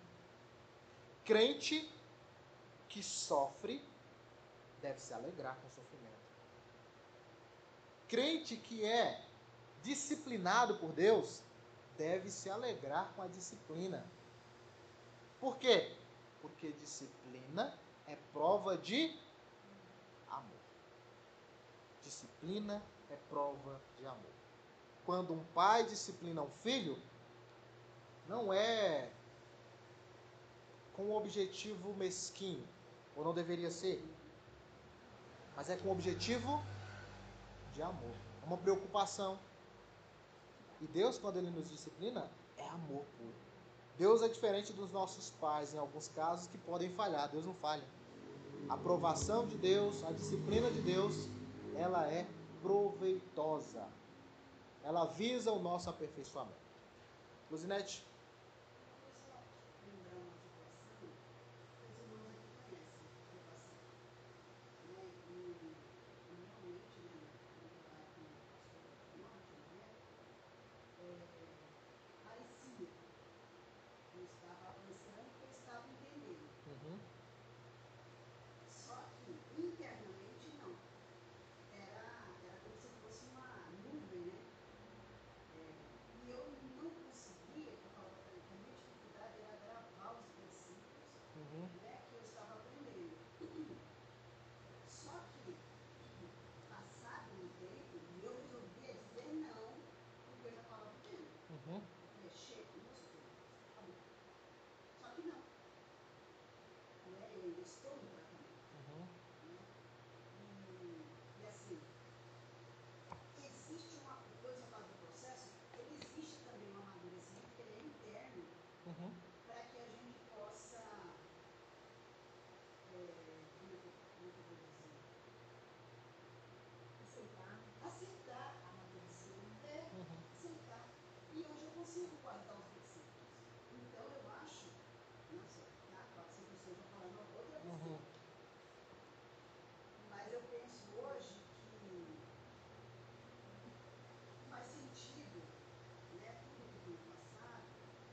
Crente que sofre deve se alegrar com o sofrimento. Crente que é disciplinado por Deus deve se alegrar com a disciplina. Por quê? Porque disciplina é prova de amor. Disciplina é prova de amor. Quando um pai disciplina um filho, não é com um objetivo mesquinho, ou não deveria ser, mas é com o objetivo de amor, uma preocupação. E Deus, quando Ele nos disciplina, é amor puro. Deus é diferente dos nossos pais, em alguns casos, que podem falhar. Deus não falha. A aprovação de Deus, a disciplina de Deus, ela é proveitosa. Ela visa o nosso aperfeiçoamento. Luzinete?
Lembrar uma situação, os irmãos aqui conhecem o passado, né? E normalmente, né, no trabalho com o pastor Norte, né, é, parecia que eu estava avançando, que eu estava entendendo.
Uhum.
Só que internamente não. Era, era como se fosse uma nuvem, né? É, e eu não conseguia, que eu falava para ele, que a minha dificuldade era gravar os versículos,
Uhum.
né, que eu estava aprendendo. Só que, passado um tempo, eu resolvia dizer não, porque eu já estava aprendendo.
Uhum.
Eu falei, chega, não estou. Tá bom. Só que não. Né, eu ainda estou no tratamento.
Uhum.
Né? E, e assim, existe uma, quando você fala do processo, ele existe também um amadurecimento que ele é interno,
Uhum.
para que a gente possa, é, como, é que, como é que eu vou dizer?
Aceitar,
Aceitar,
amadurecer.
é,
Uhum.
aceitar. E hoje eu consigo guardar os versículos. Então eu acho, não sei, tá? Pode ser que eu esteja falando outra
Uhum.
pessoa. Mas eu penso hoje que faz sentido, né, tudo que eu tenho passado,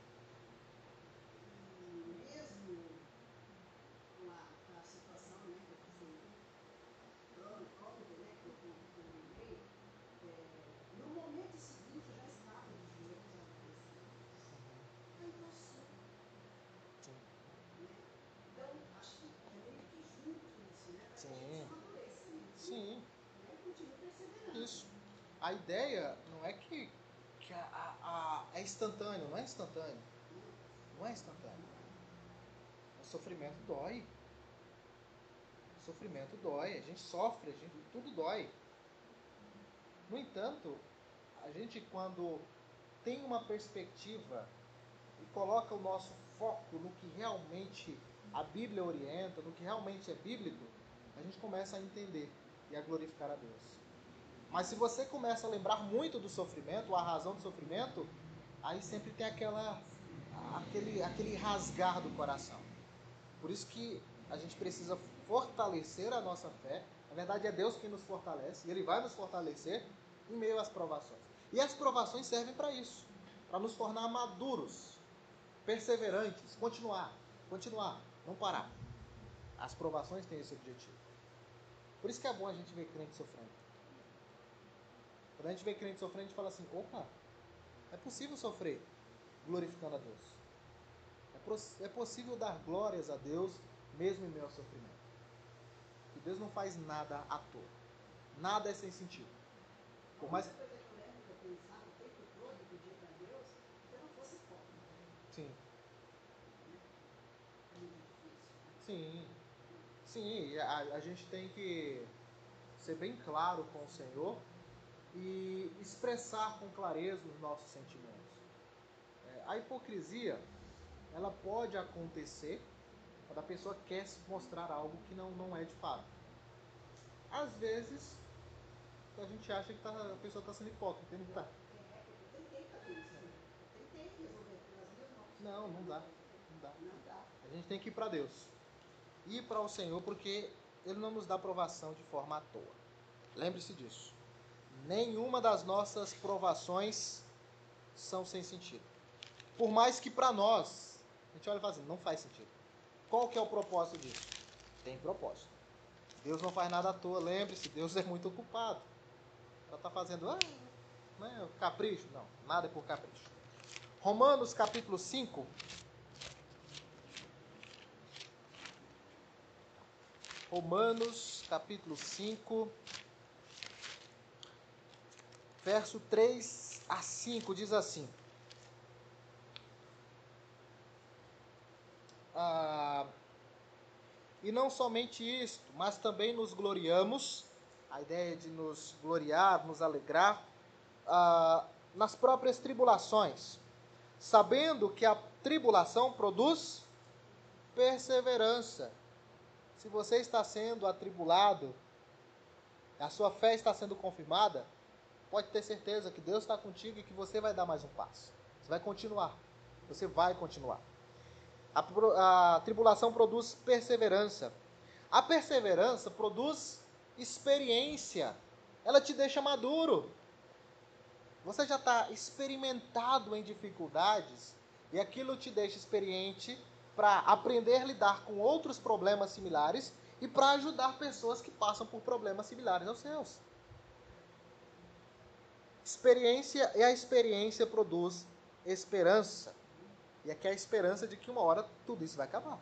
e mesmo com a, com a situação, né, que eu passei on- ontem, né, que eu, que eu que eu lembrei, é, no momento seguinte eu já estava de joelhos agradecendo a Deus. Aí passou,
Sim.
né? Então, acho que é meio que junto isso, né, para que a gente
Sim.
amadureça isso,
Sim.
né, e continue perseverando.
Isso. A ideia não é que, que a, a, a- é instantâneo, não é instantâneo.
Né?
Não é instantâneo. O sofrimento dói. O sofrimento dói. A gente sofre, a gente, tudo dói. No entanto, a gente quando tem uma perspectiva e coloca o nosso foco no que realmente a Bíblia orienta, no que realmente é bíblico, a gente começa a entender e a glorificar a Deus. Mas se você começa a lembrar muito do sofrimento, a razão do sofrimento, aí sempre tem aquela, aquele, aquele rasgar do coração. Por isso que a gente precisa fortalecer a nossa fé. Na verdade é Deus quem nos fortalece, e Ele vai nos fortalecer em meio às provações. E as provações servem para isso, para nos tornar maduros, perseverantes, continuar, continuar, não parar. As provações têm esse objetivo. Por isso que é bom a gente ver crente sofrendo. Quando a gente vê crente sofrendo, a gente fala assim, opa, é possível sofrer glorificando a Deus. É, é possível dar glórias a Deus mesmo em meio ao sofrimento. Que Deus não faz nada à toa. Nada é sem sentido.
A
Por
única
mais...
coisa que eu lembro que eu pensava o tempo todo, eu pedia para Deus, que eu não fosse pobre.
Sim,
É muito difícil.
sim, sim. A, a gente tem que ser bem claro com o Senhor e expressar com clareza os nossos sentimentos. É, a hipocrisia, ela pode acontecer quando a pessoa quer mostrar algo que não, não é de fato. Às vezes, a gente acha que tá, a pessoa está sendo hipócrita, e não está.
É, eu tentei fazer isso. Eu tentei resolver pelas minhas mãos.
Não, não dá. Não dá.
Não dá.
A gente tem que ir para Deus. Ir para o Senhor, porque Ele não nos dá provação de forma à toa. Lembre-se disso. Nenhuma das nossas provações são sem sentido. Por mais que para nós, a gente olha e fala assim, não faz sentido. Qual que é o propósito disso? Tem propósito. Deus não faz nada à toa, lembre-se, Deus é muito ocupado. Ela está fazendo, ah, né, capricho? Não, nada é por capricho. Romanos capítulo cinco. Romanos capítulo cinco, verso três a cinco, diz assim. Ah, e não somente isto, mas também nos gloriamos, a ideia de nos gloriar, nos alegrar, ah, nas próprias tribulações, sabendo que a tribulação produz perseverança. Se você está sendo atribulado, a sua fé está sendo confirmada, pode ter certeza que Deus está contigo e que você vai dar mais um passo. Você vai continuar. Você vai continuar. A, a tribulação produz perseverança. A perseverança produz experiência. Ela te deixa maduro. Você já está experimentado em dificuldades e aquilo te deixa experiente para aprender a lidar com outros problemas similares e para ajudar pessoas que passam por problemas similares aos seus. Experiência e a experiência produz esperança. E aqui é a esperança de que uma hora tudo isso vai acabar.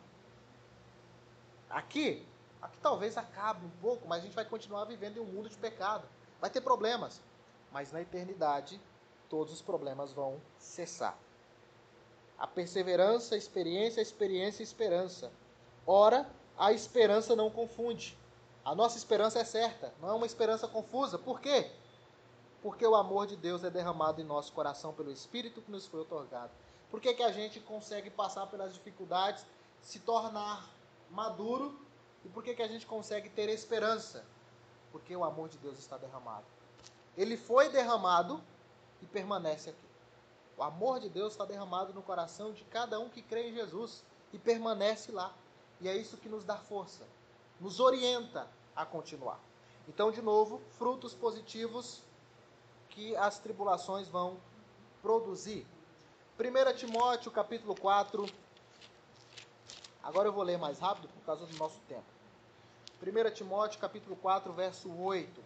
Aqui, aqui talvez acabe um pouco, mas a gente vai continuar vivendo em um mundo de pecado. Vai ter problemas, mas na eternidade todos os problemas vão cessar. A perseverança, a experiência, a experiência e a esperança. Ora, a esperança não confunde. A nossa esperança é certa, não é uma esperança confusa. Por quê? Porque o amor de Deus é derramado em nosso coração pelo Espírito que nos foi otorgado. Por que que a gente consegue passar pelas dificuldades, se tornar maduro? E por que que a gente consegue ter esperança? Porque o amor de Deus está derramado. Ele foi derramado e permanece aqui. O amor de Deus está derramado no coração de cada um que crê em Jesus e permanece lá. E é isso que nos dá força, nos orienta a continuar. Então, de novo, frutos positivos que as tribulações vão produzir. primeiro Timóteo, capítulo quatro. Agora eu vou ler mais rápido por causa do nosso tempo. primeiro Timóteo, capítulo quatro, verso oito.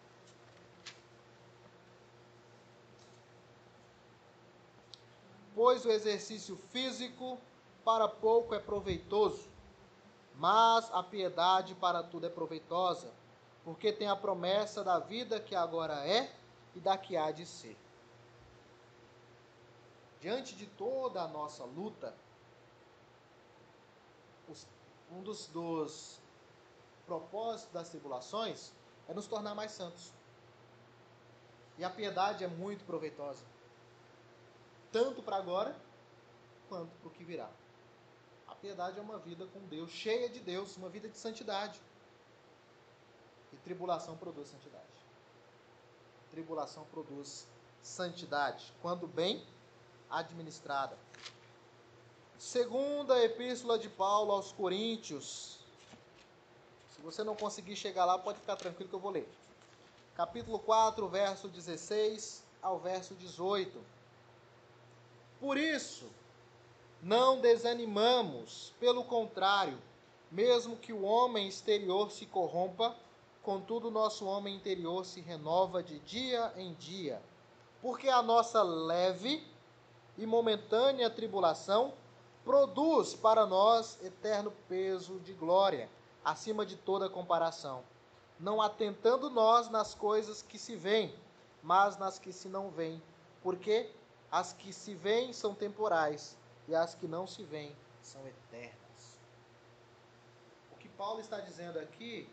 Pois o exercício físico para pouco é proveitoso, mas a piedade para tudo é proveitosa, porque tem a promessa da vida que agora é e da que há de ser. Diante de toda a nossa luta, um dos, dos propósitos das tribulações é nos tornar mais santos. E a piedade é muito proveitosa, tanto para agora, quanto para o que virá. A piedade é uma vida com Deus, cheia de Deus, uma vida de santidade. E tribulação produz santidade. Tribulação produz santidade, quando bem administrada. Segunda epístola de Paulo aos Coríntios. Se você não conseguir chegar lá, pode ficar tranquilo que eu vou ler. Capítulo quatro, verso dezesseis ao verso dezoito. Por isso, não desanimamos, pelo contrário, mesmo que o homem exterior se corrompa, contudo o nosso homem interior se renova de dia em dia, porque a nossa leve e momentânea tribulação produz para nós eterno peso de glória, acima de toda comparação, não atentando nós nas coisas que se veem, mas nas que se não veem, porque as que se veem são temporais, e as que não se veem são eternas. O que Paulo está dizendo aqui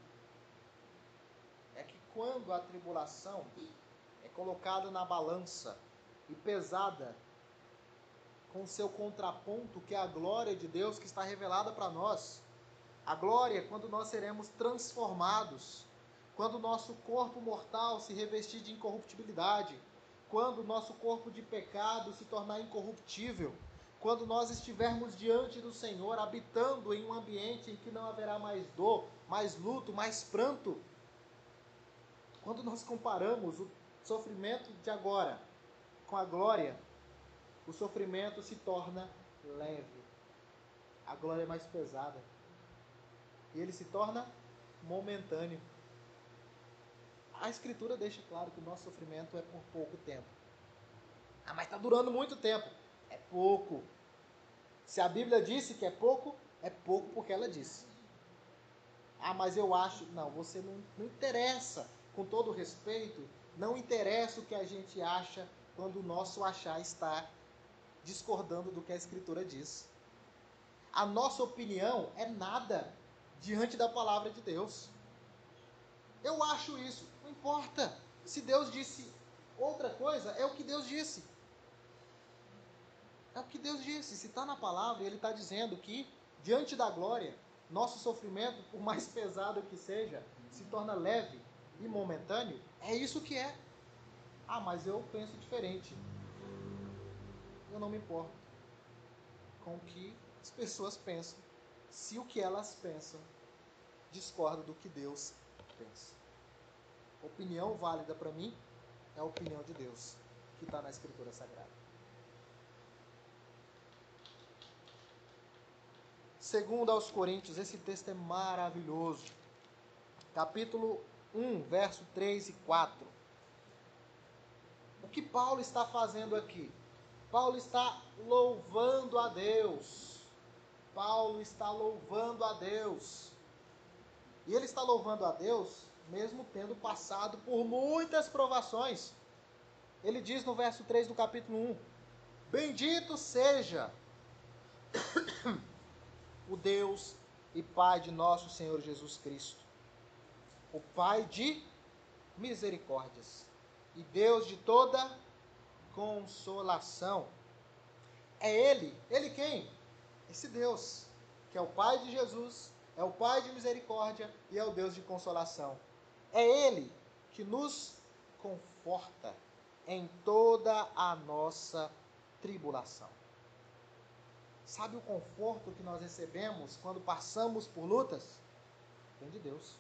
é que quando a tribulação é colocada na balança e pesada com seu contraponto, que é a glória de Deus que está revelada para nós, a glória é quando nós seremos transformados, quando o nosso corpo mortal se revestir de incorruptibilidade, quando o nosso corpo de pecado se tornar incorruptível, quando nós estivermos diante do Senhor, habitando em um ambiente em que não haverá mais dor, mais luto, mais pranto. Quando nós comparamos o sofrimento de agora com a glória, o sofrimento se torna leve. A glória é mais pesada. E ele se torna momentâneo. A Escritura deixa claro que o nosso sofrimento é por pouco tempo. Ah, mas está durando muito tempo. É pouco. Se a Bíblia disse que é pouco, é pouco porque ela disse. Ah, mas eu acho... Não, você não, não interessa. Com todo respeito, não interessa o que a gente acha quando o nosso achar está discordando do que a Escritura diz. A nossa opinião é nada diante da palavra de Deus. Eu acho isso, não importa. Se Deus disse outra coisa, é o que Deus disse. É o que Deus disse. Se está na palavra, Ele está dizendo que, diante da glória, nosso sofrimento, por mais pesado que seja, se torna leve, e momentâneo, é isso que é. Ah, mas eu penso diferente. Eu não me importo com o que as pessoas pensam, se o que elas pensam discorda do que Deus pensa. Opinião válida para mim é a opinião de Deus, que está na Escritura Sagrada. Segundo aos Coríntios, esse texto é maravilhoso. Capítulo um, verso três e quatro. O que Paulo está fazendo aqui? Paulo está louvando a Deus. Paulo está louvando a Deus. E ele está louvando a Deus, mesmo tendo passado por muitas provações. Ele diz no verso três do capítulo um: Bendito seja o Deus e Pai de nosso Senhor Jesus Cristo, o Pai de misericórdias e Deus de toda consolação. É Ele, Ele quem? Esse Deus, que é o Pai de Jesus, é o Pai de misericórdia e é o Deus de consolação. É Ele que nos conforta em toda a nossa tribulação. Sabe o conforto que nós recebemos quando passamos por lutas? Vem de Deus.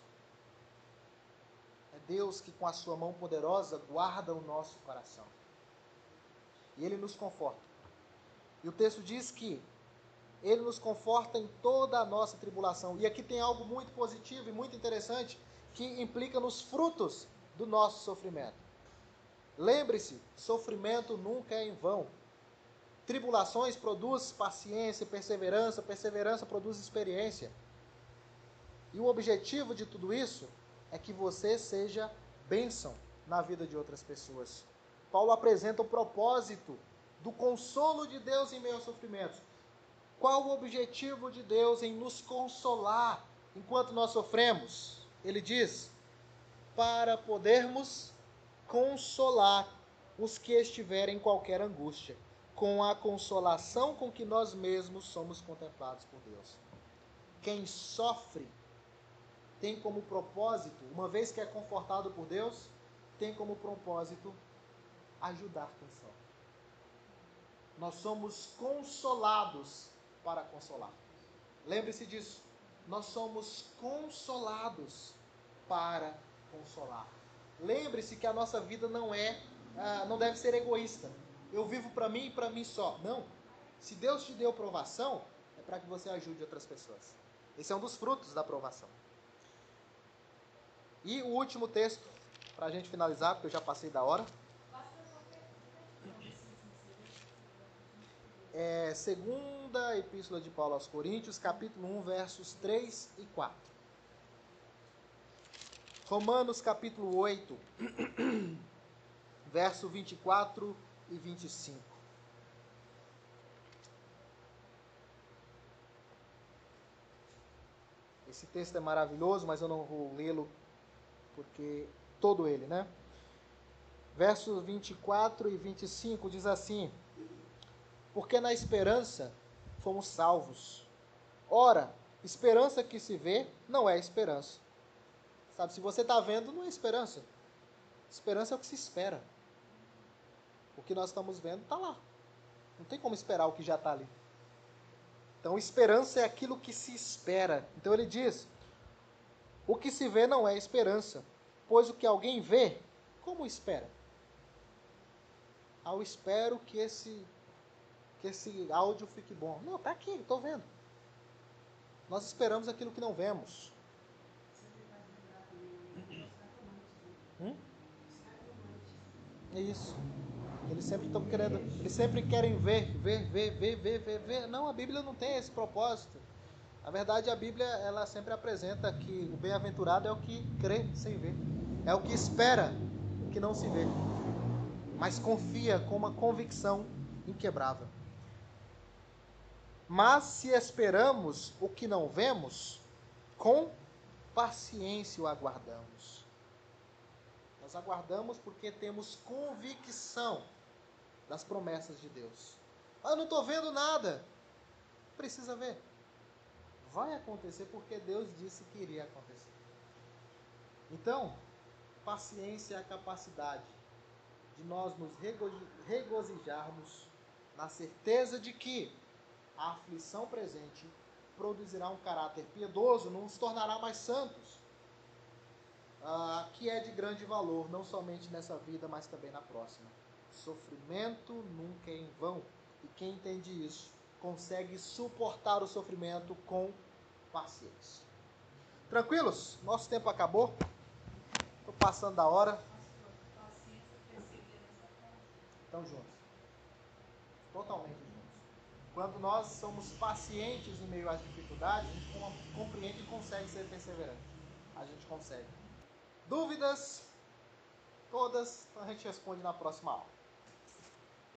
É Deus que com a sua mão poderosa guarda o nosso coração. E Ele nos conforta. E o texto diz que Ele nos conforta em toda a nossa tribulação. E aqui tem algo muito positivo e muito interessante que implica nos frutos do nosso sofrimento. Lembre-se, sofrimento nunca é em vão. Tribulações produzem paciência, perseverança, perseverança produz experiência. E o objetivo de tudo isso é que você seja bênção na vida de outras pessoas. Paulo apresenta o propósito do consolo de Deus em meio aos sofrimentos. Qual o objetivo de Deus em nos consolar enquanto nós sofremos? Ele diz, para podermos consolar os que estiverem em qualquer angústia, com a consolação com que nós mesmos somos contemplados por Deus. Quem sofre tem como propósito, uma vez que é confortado por Deus, tem como propósito ajudar quem sofre. Nós somos consolados para consolar. Lembre-se disso. Nós somos consolados para consolar. Lembre-se que a nossa vida não é, ah, não deve ser egoísta. Eu vivo para mim e para mim só. Não. Se Deus te deu provação, é para que você ajude outras pessoas. Esse é um dos frutos da provação. E o último texto, para a gente finalizar, porque eu já passei da hora. É, segunda Epístola de Paulo aos Coríntios, capítulo um, versos três e quatro. Romanos, capítulo oito, verso vinte e quatro e vinte e cinco. Esse texto é maravilhoso, mas eu não vou lê-lo, porque todo ele, né? Versos vinte e quatro e vinte e cinco diz assim: Porque na esperança fomos salvos. Ora, esperança que se vê não é esperança. Sabe, se você está vendo, não é esperança. Esperança é o que se espera. O que nós estamos vendo está lá. Não tem como esperar o que já está ali. Então, esperança é aquilo que se espera. Então ele diz, o que se vê não é esperança, pois o que alguém vê, como espera? Ah, eu espero que esse, que esse áudio fique bom. Não, está aqui, estou vendo. Nós esperamos aquilo que não vemos. Hum? É isso. Eles sempre estão querendo, eles sempre querem ver, ver, ver, ver, ver, ver, ver. Não, a Bíblia não tem esse propósito. Na verdade, a Bíblia, ela sempre apresenta que o bem-aventurado é o que crê sem ver. É o que espera o que não se vê. Mas confia com uma convicção inquebrável. Mas se esperamos o que não vemos, com paciência o aguardamos. Nós aguardamos porque temos convicção das promessas de Deus. Ah, eu não estou vendo nada. Precisa ver. Vai acontecer porque Deus disse que iria acontecer. Então, paciência é a capacidade de nós nos regozijarmos na certeza de que a aflição presente produzirá um caráter piedoso, nos tornará mais santos, uh, que é de grande valor, não somente nessa vida, mas também na próxima. Sofrimento nunca é em vão, e quem entende isso consegue suportar o sofrimento com paciência. Tranquilos? Nosso tempo acabou. Estou passando da hora. Estão juntos. Totalmente juntos. Quando nós somos pacientes em meio às dificuldades, a gente compreende e consegue ser perseverante. A gente consegue. Dúvidas? Todas, então a gente responde na próxima aula.